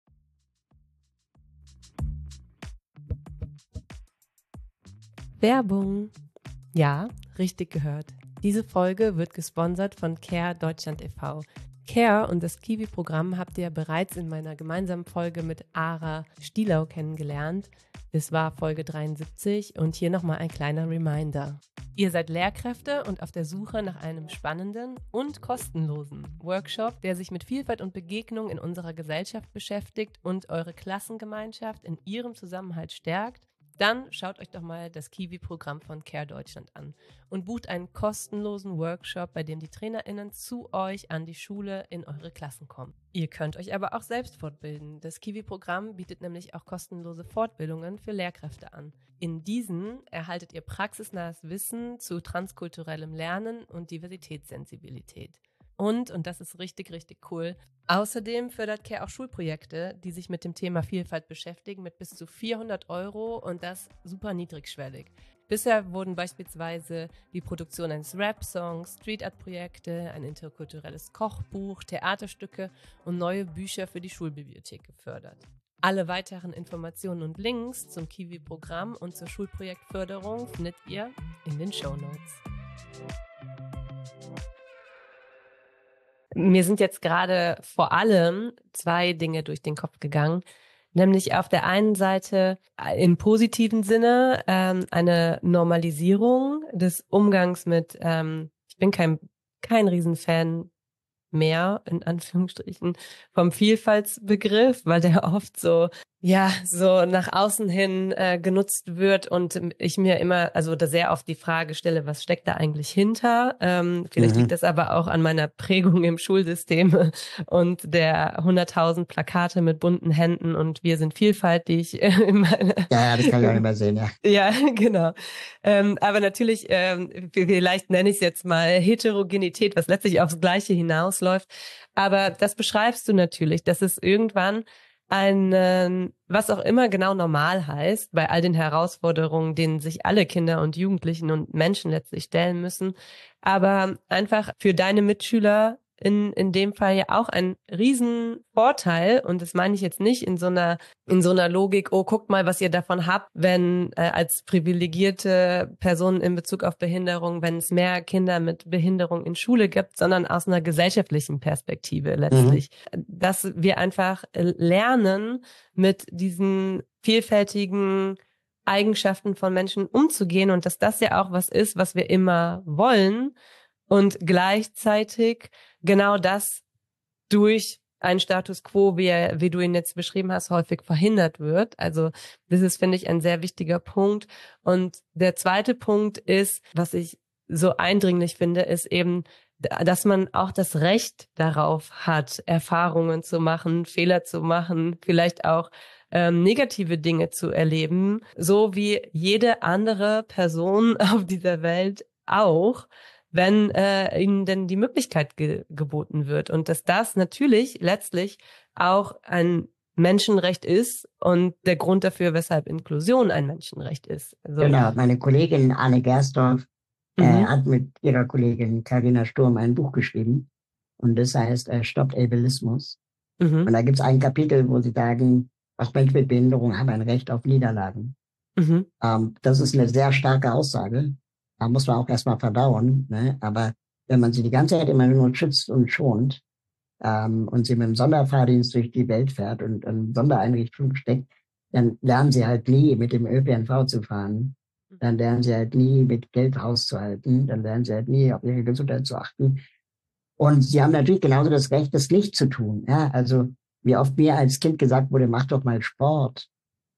Werbung. Ja, richtig gehört. Diese Folge wird gesponsert von Care Deutschland e V Care und das Kiwi-Programm habt ihr bereits in meiner gemeinsamen Folge mit Ara Stielau kennengelernt. Es war Folge dreiundsiebzig und hier nochmal ein kleiner Reminder. Ihr seid Lehrkräfte und auf der Suche nach einem spannenden und kostenlosen Workshop, der sich mit Vielfalt und Begegnung in unserer Gesellschaft beschäftigt und eure Klassengemeinschaft in ihrem Zusammenhalt stärkt. Dann schaut euch doch mal das Kiwi-Programm von Care Deutschland an und bucht einen kostenlosen Workshop, bei dem die TrainerInnen zu euch an die Schule in eure Klassen kommen. Ihr könnt euch aber auch selbst fortbilden. Das Kiwi-Programm bietet nämlich auch kostenlose Fortbildungen für Lehrkräfte an. In diesen erhaltet ihr praxisnahes Wissen zu transkulturellem Lernen und Diversitätssensibilität. Und, und das ist richtig, richtig cool, außerdem fördert Care auch Schulprojekte, die sich mit dem Thema Vielfalt beschäftigen, mit bis zu vierhundert Euro und das super niedrigschwellig. Bisher wurden beispielsweise die Produktion eines Rap-Songs, Street-Art-Projekte, ein interkulturelles Kochbuch, Theaterstücke und neue Bücher für die Schulbibliothek gefördert. Alle weiteren Informationen und Links zum Kiwi-Programm und zur Schulprojektförderung findet ihr in den Shownotes. Mir sind jetzt gerade vor allem zwei Dinge durch den Kopf gegangen. Nämlich auf der einen Seite im positiven Sinne ähm, eine Normalisierung des Umgangs mit, ähm, ich bin kein, kein Riesenfan mehr, in Anführungsstrichen, vom Vielfaltsbegriff, weil der oft so, ja, so nach außen hin äh, genutzt wird und ich mir immer, also da sehr oft die Frage stelle, was steckt da eigentlich hinter? Ähm, vielleicht Mhm. liegt das aber auch an meiner Prägung im Schulsystem und der hunderttausend Plakate mit bunten Händen und wir sind Vielfalt, die ich äh, in meine... Ja, ja, das kann ich auch nicht mehr sehen, ja. Ja, genau. Ähm, aber natürlich, ähm, vielleicht nenne ich es jetzt mal Heterogenität, was letztlich aufs Gleiche hinausläuft. Aber das beschreibst du natürlich, dass es irgendwann ein, äh, was auch immer genau normal heißt, bei all den Herausforderungen, denen sich alle Kinder und Jugendlichen und Menschen letztlich stellen müssen, aber einfach für deine Mitschüler in in dem Fall ja auch ein Riesenvorteil, und das meine ich jetzt nicht in so einer in so einer Logik, oh, guckt mal, was ihr davon habt, wenn äh, als privilegierte Personen in Bezug auf Behinderung, wenn es mehr Kinder mit Behinderung in Schule gibt, sondern aus einer gesellschaftlichen Perspektive letztlich. Mhm. Dass wir einfach lernen, mit diesen vielfältigen Eigenschaften von Menschen umzugehen und dass das ja auch was ist, was wir immer wollen und gleichzeitig genau das durch einen Status quo, wie, er, wie du ihn jetzt beschrieben hast, häufig verhindert wird. Also das ist, finde ich, ein sehr wichtiger Punkt. Und der zweite Punkt ist, was ich so eindringlich finde, ist eben, dass man auch das Recht darauf hat, Erfahrungen zu machen, Fehler zu machen, vielleicht auch ähm, negative Dinge zu erleben, so wie jede andere Person auf dieser Welt auch, wenn äh, ihnen denn die Möglichkeit ge- geboten wird. Und dass das natürlich letztlich auch ein Menschenrecht ist und der Grund dafür, weshalb Inklusion ein Menschenrecht ist. Also, genau, meine Kollegin Anne Gersdorf mhm. äh, hat mit ihrer Kollegin Carina Sturm ein Buch geschrieben und das heißt äh, Stoppt Ableismus. Mhm. Und da gibt es ein Kapitel, wo sie sagen, auch Menschen mit Behinderung haben ein Recht auf Niederlagen. Mhm. Ähm, das ist eine sehr starke Aussage. Da muss man auch erstmal verdauen. Ne? Aber wenn man sie die ganze Zeit immer nur schützt und schont ähm, und sie mit dem Sonderfahrdienst durch die Welt fährt und in Sondereinrichtungen steckt, dann lernen sie halt nie mit dem Ö P N V zu fahren. Dann lernen sie halt nie mit Geld hauszuhalten. Dann lernen sie halt nie auf ihre Gesundheit zu achten. Und sie haben natürlich genauso das Recht, das nicht zu tun. Ja? Also wie oft mir als Kind gesagt wurde, mach doch mal Sport.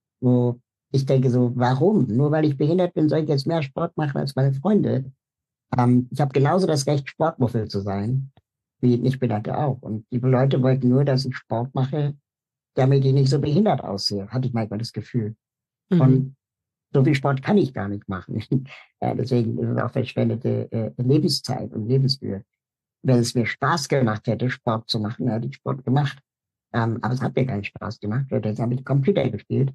Wo ich denke so, warum? Nur weil ich behindert bin, soll ich jetzt mehr Sport machen als meine Freunde? Ähm, ich habe genauso das Recht, Sportmuffel zu sein, wie Nichtbehinderte auch. Und die Leute wollten nur, dass ich Sport mache, damit ich nicht so behindert aussehe, hatte ich manchmal das Gefühl. Mhm. Und so viel Sport kann ich gar nicht machen. ja, deswegen ist es auch verschwendete äh, Lebenszeit und Lebensmühe. Wenn es mir Spaß gemacht hätte, Sport zu machen, hätte ich Sport gemacht. Ähm, aber es hat mir keinen Spaß gemacht, weil jetzt habe ich Computer gespielt.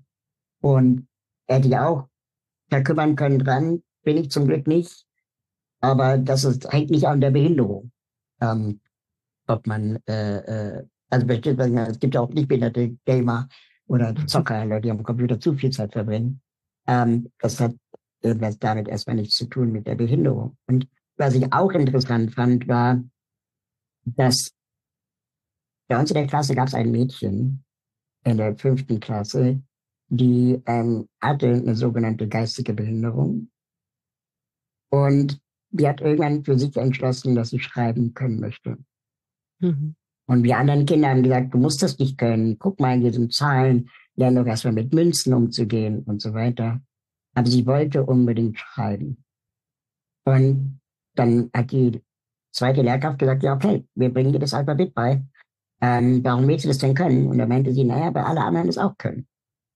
Und hätte ich auch verkümmern können dran, bin ich zum Glück nicht. Aber das ist, hängt nicht an der Behinderung. Ähm, ob man, äh, äh, also es gibt ja auch nicht behinderte Gamer oder Zocker, Leute, die am Computer zu viel Zeit verbringen. Ähm, das hat irgendwas damit erstmal nichts zu tun mit der Behinderung. Und was ich auch interessant fand, war, dass bei uns in der Klasse gab es ein Mädchen in der fünften Klasse, die ähm, hatte eine sogenannte geistige Behinderung. Und die hat irgendwann für sich entschlossen, dass sie schreiben können möchte. Mhm. Und wir anderen Kinder haben gesagt, du musst das nicht können. Guck mal in diesen Zahlen, lern doch erstmal mit Münzen umzugehen und so weiter. Aber sie wollte unbedingt schreiben. Und dann hat die zweite Lehrkraft gesagt, ja, okay, wir bringen dir das Alphabet bei. Ähm, warum willst du das denn können? Und da meinte sie, naja, weil alle anderen es auch können.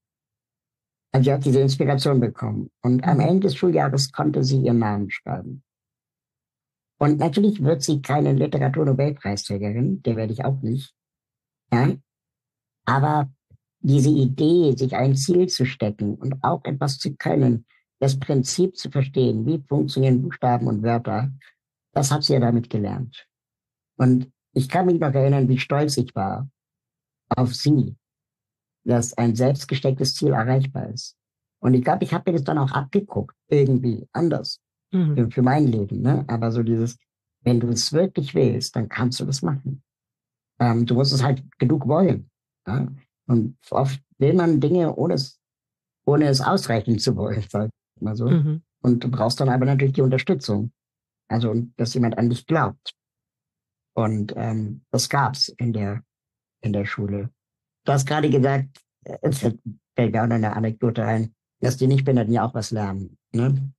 Also sie hat diese Inspiration bekommen. Und am Ende des Schuljahres konnte sie ihren Namen schreiben. Und natürlich wird sie keine Literaturnobelpreisträgerin, der werde ich auch nicht. Ja? Aber diese Idee, sich ein Ziel zu stecken und auch etwas zu können, das Prinzip zu verstehen, wie funktionieren Buchstaben und Wörter, das hat sie ja damit gelernt. Und ich kann mich noch erinnern, wie stolz ich war auf sie, dass ein selbstgestecktes Ziel erreichbar ist. Und ich glaube, ich habe mir das dann auch abgeguckt, irgendwie anders Mhm. für, für mein Leben. Ne? Aber so dieses, wenn du es wirklich willst, dann kannst du das machen. Ähm, du musst es halt genug wollen. Ja? Und oft will man Dinge, ohne es, ohne es ausreichend zu wollen, sag ich mal so. Mhm. Und du brauchst dann aber natürlich die Unterstützung. Also, dass jemand an dich glaubt. Und ähm, das gab's in der, in der Schule. Du hast gerade gesagt, äh, es fällt mir auch noch eine Anekdote ein, dass die Nichtbehinderten ja auch was lernen. Ne?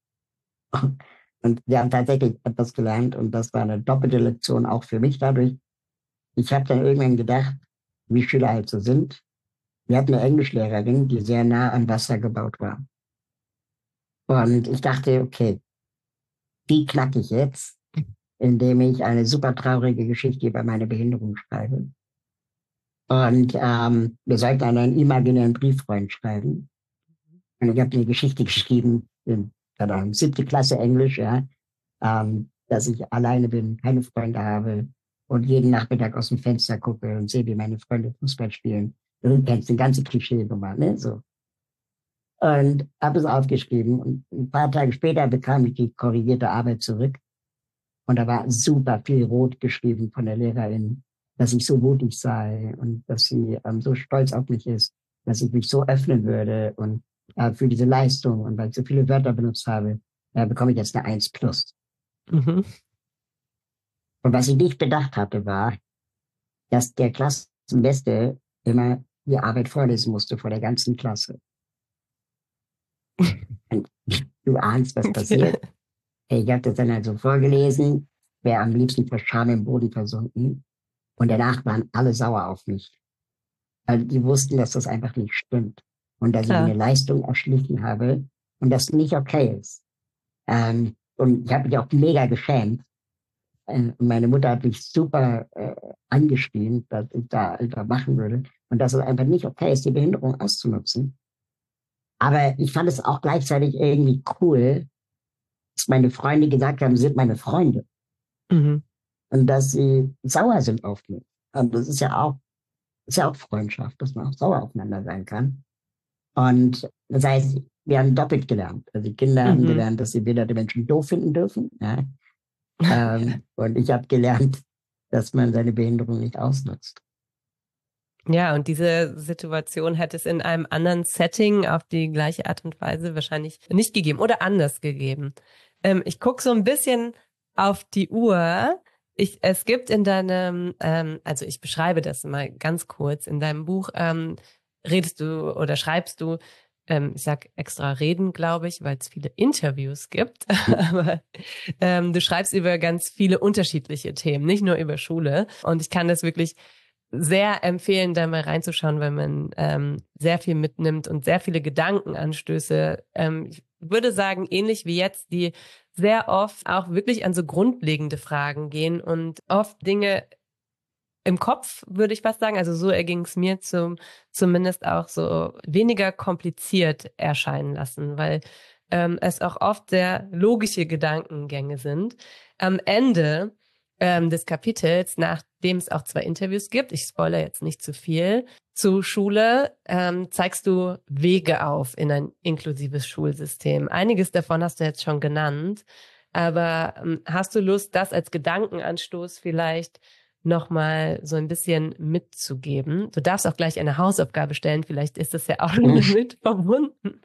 Und wir haben tatsächlich etwas gelernt und das war eine doppelte Lektion auch für mich dadurch. Ich habe dann irgendwann gedacht, wie Schüler halt so sind. Wir hatten eine Englischlehrerin, die sehr nah am Wasser gebaut war. Und ich dachte, okay, die knacke ich jetzt, indem ich eine super traurige Geschichte über meine Behinderung schreibe. Und ähm, wir sollten einen imaginären Brieffreund schreiben. Und ich habe eine Geschichte geschrieben, in verdammt, siebte Klasse Englisch, ja, ähm, dass ich alleine bin, keine Freunde habe und jeden Nachmittag aus dem Fenster gucke und sehe, wie meine Freunde Fußball spielen. Du kennst die ganze Klischee-Nummer, ne? So. Und habe es aufgeschrieben und ein paar Tage später bekam ich die korrigierte Arbeit zurück und da war super viel rot geschrieben von der Lehrerin, dass ich so mutig sei und dass sie ähm, so stolz auf mich ist, dass ich mich so öffnen würde und äh, für diese Leistung und weil ich so viele Wörter benutzt habe, äh, bekomme ich jetzt eine eins plus. Mhm. Und was ich nicht bedacht hatte, war, dass der Klassenbeste immer die Arbeit vorlesen musste vor der ganzen Klasse. Und du ahnst, was passiert. Ich habe das dann also vorgelesen, wäre am liebsten vor Scham im Boden versunken. Und danach waren alle sauer auf mich. Weil die wussten, dass das einfach nicht stimmt. Und dass ich mir eine Klar. Leistung erschlichen habe und das nicht okay ist. Ähm, und ich habe mich auch mega geschämt. Und meine Mutter hat mich super äh, angeschrien, dass ich da einfach machen würde. Und dass es einfach nicht okay ist, die Behinderung auszunutzen. Aber ich fand es auch gleichzeitig irgendwie cool, dass meine Freunde gesagt haben, sie sind meine Freunde. Mhm. Und dass sie sauer sind auf mich. Und das ist ja auch, ist ja auch Freundschaft, dass man auch sauer aufeinander sein kann. Und das heißt, wir haben doppelt gelernt. Also die Kinder haben Mhm. gelernt, dass sie behinderte Menschen doof finden dürfen. Ja? Ähm, und ich habe gelernt, dass man seine Behinderung nicht ausnutzt. Ja, und diese Situation hätte es in einem anderen Setting auf die gleiche Art und Weise wahrscheinlich nicht gegeben oder anders gegeben. Ähm, ich gucke so ein bisschen auf die Uhr. Ich, es gibt in deinem, ähm, also ich beschreibe das mal ganz kurz, in deinem Buch ähm, redest du oder schreibst du, ähm, ich sag extra reden, glaube ich, weil es viele Interviews gibt, aber ähm, du schreibst über ganz viele unterschiedliche Themen, nicht nur über Schule. Und ich kann das wirklich sehr empfehlen, da mal reinzuschauen, weil man ähm, sehr viel mitnimmt und sehr viele Gedankenanstöße. Ähm, ich würde sagen, ähnlich wie jetzt, die sehr oft auch wirklich an so grundlegende Fragen gehen und oft Dinge im Kopf, würde ich fast sagen, also so erging es mir zum, zumindest auch so weniger kompliziert erscheinen lassen, weil ähm, es auch oft sehr logische Gedankengänge sind. Am Ende ähm, des Kapitels, nachdem es auch zwei Interviews gibt, ich spoilere jetzt nicht zu viel, zu Schule, ähm, zeigst du Wege auf in ein inklusives Schulsystem. Einiges davon hast du jetzt schon genannt, aber ähm, hast du Lust, das als Gedankenanstoß vielleicht nochmal so ein bisschen mitzugeben? Du darfst auch gleich eine Hausaufgabe stellen, vielleicht ist das ja auch damit verbunden.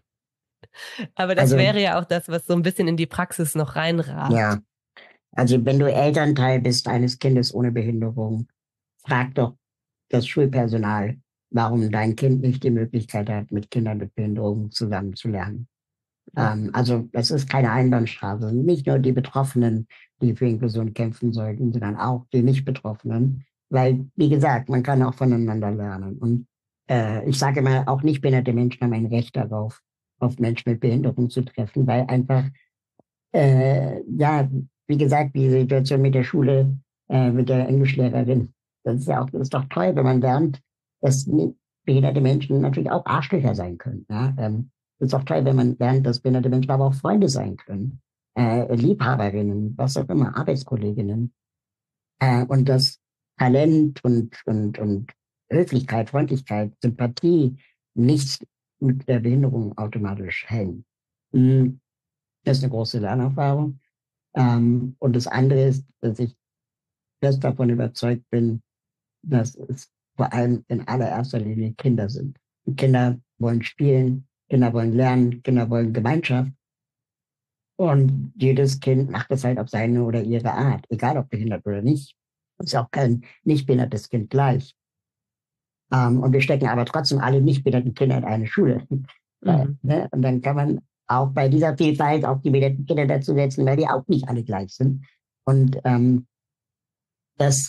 Aber das Also, wäre ja auch das, was so ein bisschen in die Praxis noch reinragt. ja, also wenn du Elternteil bist eines Kindes ohne Behinderung, frag doch das Schulpersonal, warum dein Kind nicht die Möglichkeit hat, mit Kindern mit Behinderung zusammen zu lernen. Ähm, also das ist keine Einbahnstraße. Nicht nur die Betroffenen, die für Inklusion kämpfen sollten, sondern auch die Nicht-Betroffenen. Weil, wie gesagt, man kann auch voneinander lernen. Und äh, ich sage immer, auch nicht behinderte Menschen haben ein Recht darauf, auf Menschen mit Behinderung zu treffen, weil einfach, äh, ja, wie gesagt, die Situation mit der Schule, äh, mit der Englischlehrerin, das ist ja auch, das ist doch toll, wenn man lernt, dass behinderte Menschen natürlich auch Arschlöcher sein können. Ja? Ähm, es ist doch toll, wenn man lernt, dass behinderte Menschen aber auch Freunde sein können, äh, Liebhaberinnen, was auch immer, Arbeitskolleginnen. Äh, und dass Talent und, und, und Höflichkeit, Freundlichkeit, Sympathie nicht mit der Behinderung automatisch hängen. Mm, Das ist eine große Lernerfahrung. Ähm, und das andere ist, dass ich fest davon überzeugt bin, dass es vor allem in allererster Linie Kinder sind. Und Kinder wollen spielen, Kinder wollen lernen, Kinder wollen Gemeinschaft. Und jedes Kind macht das halt auf seine oder ihre Art, egal ob behindert oder nicht. Es ist auch kein nicht behindertes Kind gleich. Ähm, und wir stecken aber trotzdem alle nicht behinderten Kinder in eine Schule. Weil, Mhm. ne? Und dann kann man auch bei dieser Vielfalt auch die behinderten Kinder dazu setzen, weil die auch nicht alle gleich sind. Und ähm, dass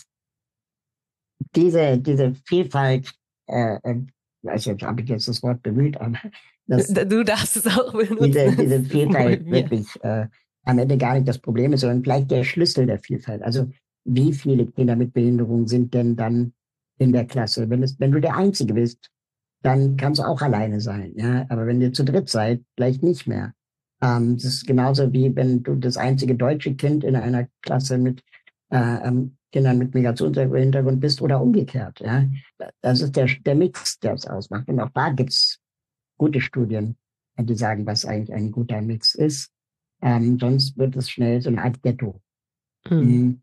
diese, diese Vielfalt, äh, äh, also jetzt habe ich jetzt das Wort bemüht, aber dass Du darfst es auch diese, benutzen, diese es ist nur Vielfalt mir. wirklich äh, am Ende gar nicht das Problem ist, sondern vielleicht der Schlüssel der Vielfalt. Also wie viele Kinder mit Behinderung sind denn dann in der Klasse? Wenn, es, wenn du der Einzige bist, dann kannst du auch alleine sein. Ja? Aber wenn ihr zu dritt seid, vielleicht nicht mehr. Ähm, das ist genauso wie wenn du das einzige deutsche Kind in einer Klasse mit äh, ähm, Kindern mit Migrationshintergrund bist oder umgekehrt. Ja? Das ist der, der Mix, der es ausmacht. Und auch da gibt's gute Studien, die sagen, was eigentlich ein guter Mix ist. Ähm, sonst wird es schnell so eine Art Ghetto. Mhm. Mm.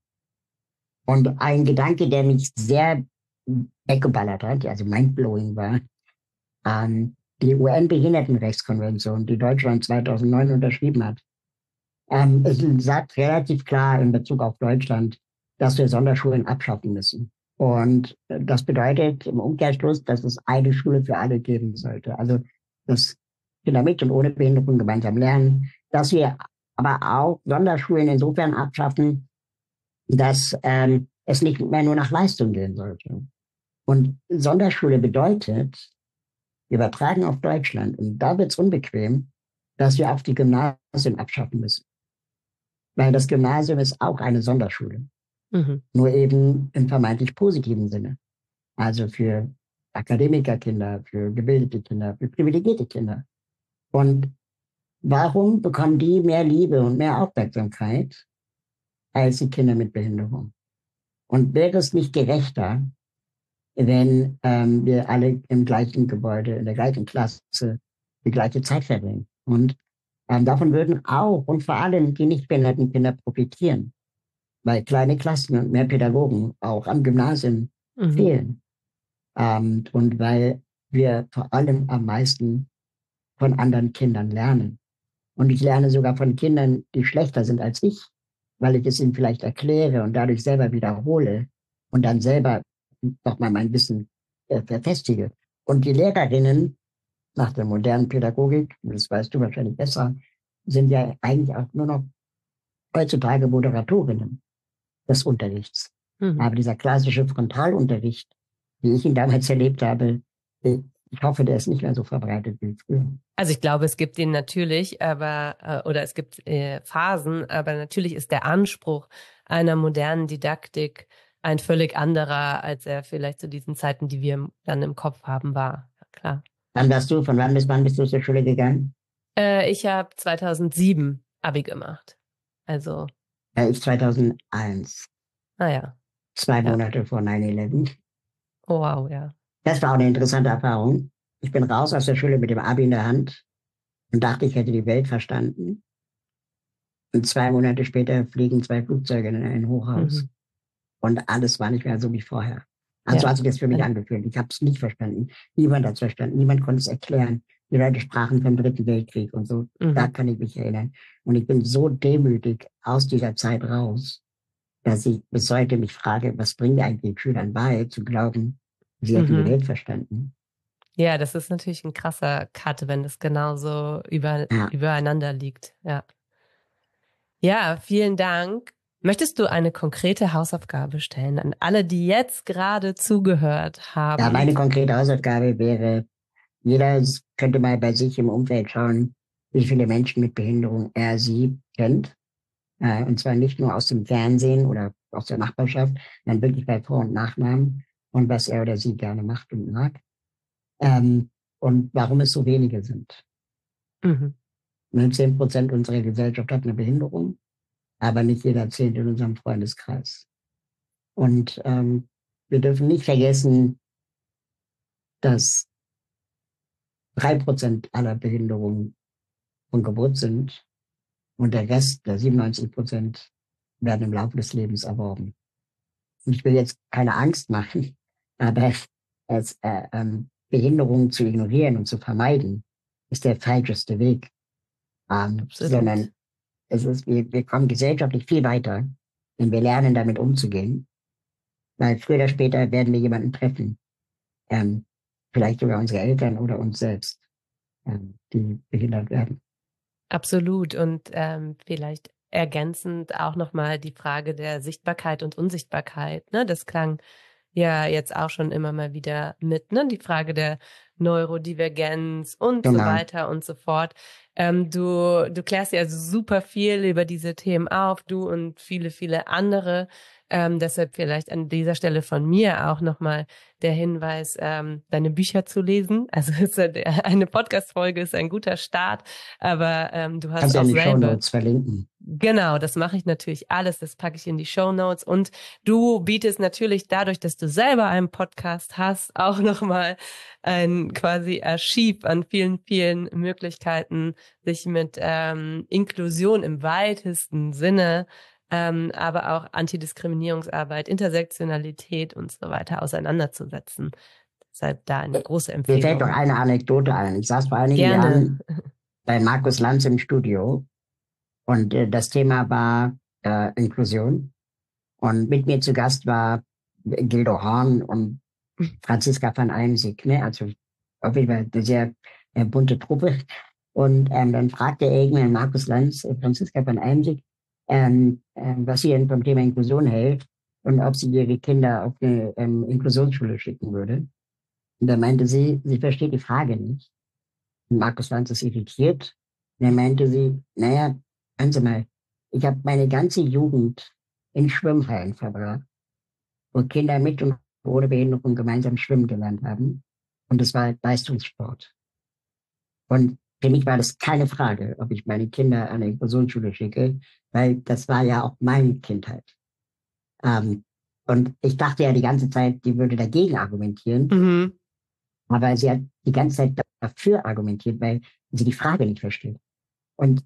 Und ein Gedanke, der mich sehr weggeballert hat, also mindblowing war, ähm, die U N-Behindertenrechtskonvention, die Deutschland zweitausendneun unterschrieben hat. Ähm, es sagt relativ klar in Bezug auf Deutschland, dass wir Sonderschulen abschaffen müssen. Und das bedeutet im Umkehrschluss, dass es eine Schule für alle geben sollte. Also, dass Kinder mit und ohne Behinderung gemeinsam lernen, dass wir aber auch Sonderschulen insofern abschaffen, dass ähm, es nicht mehr nur nach Leistung gehen sollte. Und Sonderschule bedeutet, übertragen auf Deutschland, und da wird es unbequem, dass wir auch die Gymnasien abschaffen müssen. Weil das Gymnasium ist auch eine Sonderschule, Mhm. nur eben im vermeintlich positiven Sinne. Also für Akademikerkinder, für gebildete Kinder, für privilegierte Kinder. Und warum bekommen die mehr Liebe und mehr Aufmerksamkeit als die Kinder mit Behinderung? Und wäre es nicht gerechter, wenn ähm, wir alle im gleichen Gebäude, in der gleichen Klasse die gleiche Zeit verbringen? Und ähm, davon würden auch und vor allem die nicht behinderten Kinder profitieren, weil kleine Klassen und mehr Pädagogen auch am Gymnasium Mhm. fehlen. Ähm, und weil wir vor allem am meisten von anderen Kindern lernen. Und ich lerne sogar von Kindern, die schlechter sind als ich, weil ich es ihnen vielleicht erkläre und dadurch selber wiederhole und dann selber nochmal mein Wissen äh, verfestige. Und die Lehrerinnen nach der modernen Pädagogik, das weißt du wahrscheinlich besser, sind ja eigentlich auch nur noch heutzutage Moderatorinnen des Unterrichts. Mhm. Aber dieser klassische Frontalunterricht, wie ich ihn damals erlebt habe, äh, ich hoffe, der ist nicht mehr so verbreitet wie früher. Also ich glaube, es gibt ihn natürlich, aber äh, oder es gibt äh, Phasen, aber natürlich ist der Anspruch einer modernen Didaktik ein völlig anderer, als er vielleicht zu diesen Zeiten, die wir dann im Kopf haben, war. Ja, klar. Wann warst du, von wann bis wann bist du zur Schule gegangen? Äh, ich habe zweitausendsieben Abi gemacht. Also, Äh, ich zweitausendeins, naja, zwei ja. Monate vor neun elf. Oh, wow, ja. Das war auch eine interessante Erfahrung. Ich bin raus aus der Schule mit dem Abi in der Hand und dachte, ich hätte die Welt verstanden. Und zwei Monate später fliegen zwei Flugzeuge in ein Hochhaus. Mhm. Und alles war nicht mehr so wie vorher. Also hat Ja. sich das für mich angefühlt. Ich habe es nicht verstanden. Niemand hat es verstanden. Niemand konnte es erklären. Die Leute sprachen vom Dritten Weltkrieg und so. Da Mhm. kann ich mich erinnern. Und ich bin so demütig aus dieser Zeit raus, dass ich bis heute mich frage, was bringt eigentlich den Schülern bei, zu glauben, sie hätten die Mhm. Welt verstanden. Ja, das ist natürlich ein krasser Cut, wenn das genauso über, Ja. übereinander liegt. Ja. Ja, vielen Dank. Möchtest du eine konkrete Hausaufgabe stellen an alle, die jetzt gerade zugehört Ja, haben? meine konkrete Hausaufgabe wäre, jeder könnte mal bei sich im Umfeld schauen, wie viele Menschen mit Behinderung er sie kennt Äh, und zwar nicht nur aus dem Fernsehen oder aus der Nachbarschaft, sondern wirklich bei Vor- und Nachnamen und was er oder sie gerne macht und mag. Ähm, und warum es so wenige sind. Mhm. neunzehn Prozent unserer Gesellschaft hat eine Behinderung, aber nicht jeder zählt in unserem Freundeskreis. Und ähm, wir dürfen nicht vergessen, dass drei Prozent aller Behinderungen von Geburt sind und der Rest, der siebenundneunzig Prozent, werden im Laufe des Lebens erworben. Und ich will jetzt keine Angst machen, aber es, äh, ähm, Behinderungen zu ignorieren und zu vermeiden, ist der falscheste Weg. Ähm, Absolut. sondern es ist, wir, wir kommen gesellschaftlich viel weiter, wenn wir lernen, damit umzugehen. Weil früher oder später werden wir jemanden treffen, ähm, vielleicht sogar unsere Eltern oder uns selbst, ähm, die behindert werden. Absolut. Und ähm, vielleicht ergänzend auch nochmal die Frage der Sichtbarkeit und Unsichtbarkeit. Ne? Das klang ja jetzt auch schon immer mal wieder mit, ne? Die Frage der Neurodivergenz und so Genau. weiter und so fort. Ähm, du, du klärst ja super viel über diese Themen auf, du und viele, viele andere. Ähm, deshalb vielleicht an dieser Stelle von mir auch nochmal der Hinweis, ähm, deine Bücher zu lesen. Also ist ja der, eine Podcast-Folge ist ein guter Start, aber ähm, du hast Kannst du ja auch in die selber. Shownotes verlinken. Genau, das mache ich natürlich alles, das packe ich in die Shownotes und du bietest natürlich dadurch, dass du selber einen Podcast hast, auch nochmal ein quasi Archiv an vielen, vielen Möglichkeiten, sich mit ähm, Inklusion im weitesten Sinne, ähm, aber auch Antidiskriminierungsarbeit, Intersektionalität und so weiter auseinanderzusetzen. Deshalb da eine große Mir fällt doch Empfehlung. eine Anekdote ein. Ich saß vor einigen Gerne. Jahren bei Markus Lanz im Studio und äh, das Thema war äh, Inklusion. Und mit mir zu Gast war Gildo Horn und Franziska van Eimsig, ne? Also auf jeden Fall eine sehr äh, bunte Truppe. Und ähm, dann fragte irgendwann Markus Lanz, äh, Franziska van Eimsig, ähm, ähm, was sie denn vom Thema Inklusion hält und ob sie ihre Kinder auf eine ähm, Inklusionsschule schicken würde. Und da meinte sie, sie versteht die Frage nicht. Und Markus Lanz ist irritiert. Und dann meinte sie, naja, hören Sie mal, ich habe meine ganze Jugend in Schwimmhallen verbracht, wo Kinder mit und ohne Behinderung gemeinsam schwimmen gelernt haben. Und es war Leistungssport. Und für mich war das keine Frage, ob ich meine Kinder an eine Inklusionsschule schicke, weil das war ja auch meine Kindheit. Ähm, und ich dachte ja die ganze Zeit, die würde dagegen argumentieren, Mhm. aber sie hat die ganze Zeit dafür argumentiert, weil sie die Frage nicht versteht. Und,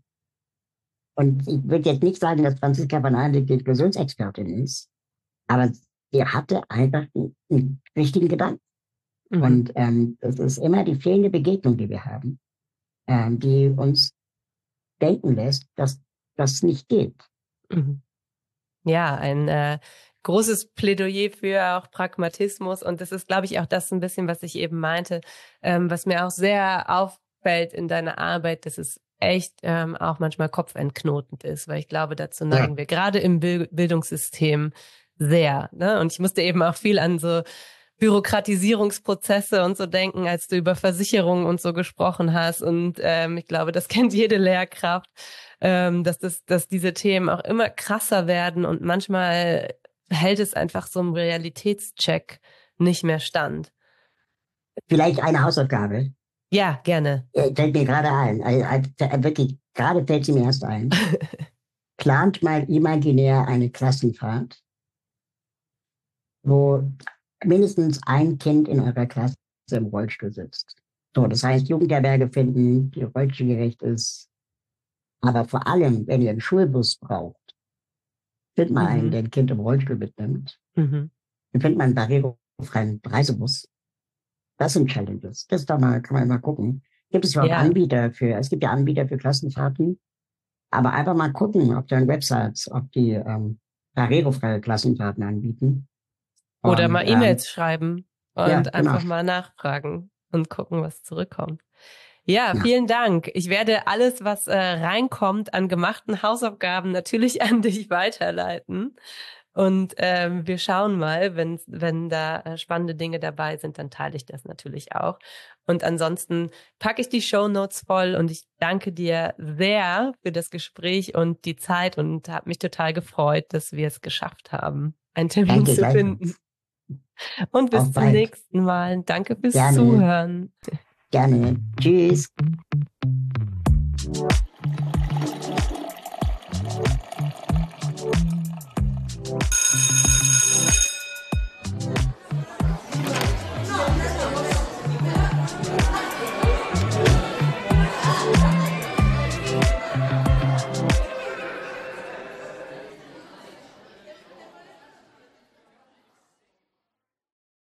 und ich würde jetzt nicht sagen, dass Franziska van Aandik die Inklusionsexpertin ist, aber sie hatte einfach einen, einen richtigen Gedanken. Mhm. Und ähm, es ist immer die fehlende Begegnung, die wir haben, ähm, die uns denken lässt, dass das nicht geht. Mhm. Ja, ein äh, großes Plädoyer für auch Pragmatismus. Und das ist, glaube ich, auch das ein bisschen, was ich eben meinte, ähm, was mir auch sehr auffällt in deiner Arbeit, dass es echt ähm, auch manchmal kopfentknotend ist, weil ich glaube, dazu Ja. neigen wir gerade im Bil- Bildungssystem sehr. Ne? Und ich musste eben auch viel an so Bürokratisierungsprozesse und so denken, als du über Versicherungen und so gesprochen hast. Und ähm, ich glaube, das kennt jede Lehrkraft, ähm, dass das, dass diese Themen auch immer krasser werden und manchmal hält es einfach so im Realitätscheck nicht mehr stand. Vielleicht eine Hausaufgabe. Ja, gerne. Äh, Fällt mir gerade ein. Also, äh, wirklich, gerade fällt sie mir erst ein. Plant mal imaginär eine Klassenfahrt, wo mindestens ein Kind in eurer Klasse im Rollstuhl sitzt. So, das heißt, Jugendherberge finden, die rollstuhlgerecht ist. Aber vor allem, wenn ihr einen Schulbus braucht, findet mal einen, Mhm. der ein Kind im Rollstuhl mitnimmt. Mhm. Dann findet man einen barrierefreien Reisebus. Das sind Challenges. Das da mal, kann man mal gucken. Gibt es überhaupt Ja. Anbieter für, es gibt ja Anbieter für Klassenfahrten, aber einfach mal gucken auf deren Websites, ob die ähm, barrierefreie Klassenfahrten anbieten. Oder Und mal ähm, E-Mails schreiben ja, und genau. einfach mal nachfragen und gucken, was zurückkommt. Ja, Ja. vielen Dank. Ich werde alles, was äh, reinkommt an gemachten Hausaufgaben, natürlich an dich weiterleiten. Und ähm, wir schauen mal, wenn, wenn da äh, spannende Dinge dabei sind, dann teile ich das natürlich auch. Und ansonsten packe ich die Shownotes voll und ich danke dir sehr für das Gespräch und die Zeit und habe mich total gefreut, dass wir es geschafft haben, einen Termin Danke zu finden. Und bis Auf zum bald. nächsten Mal. Danke fürs Gerne. Zuhören. Gerne. Tschüss. Thank you.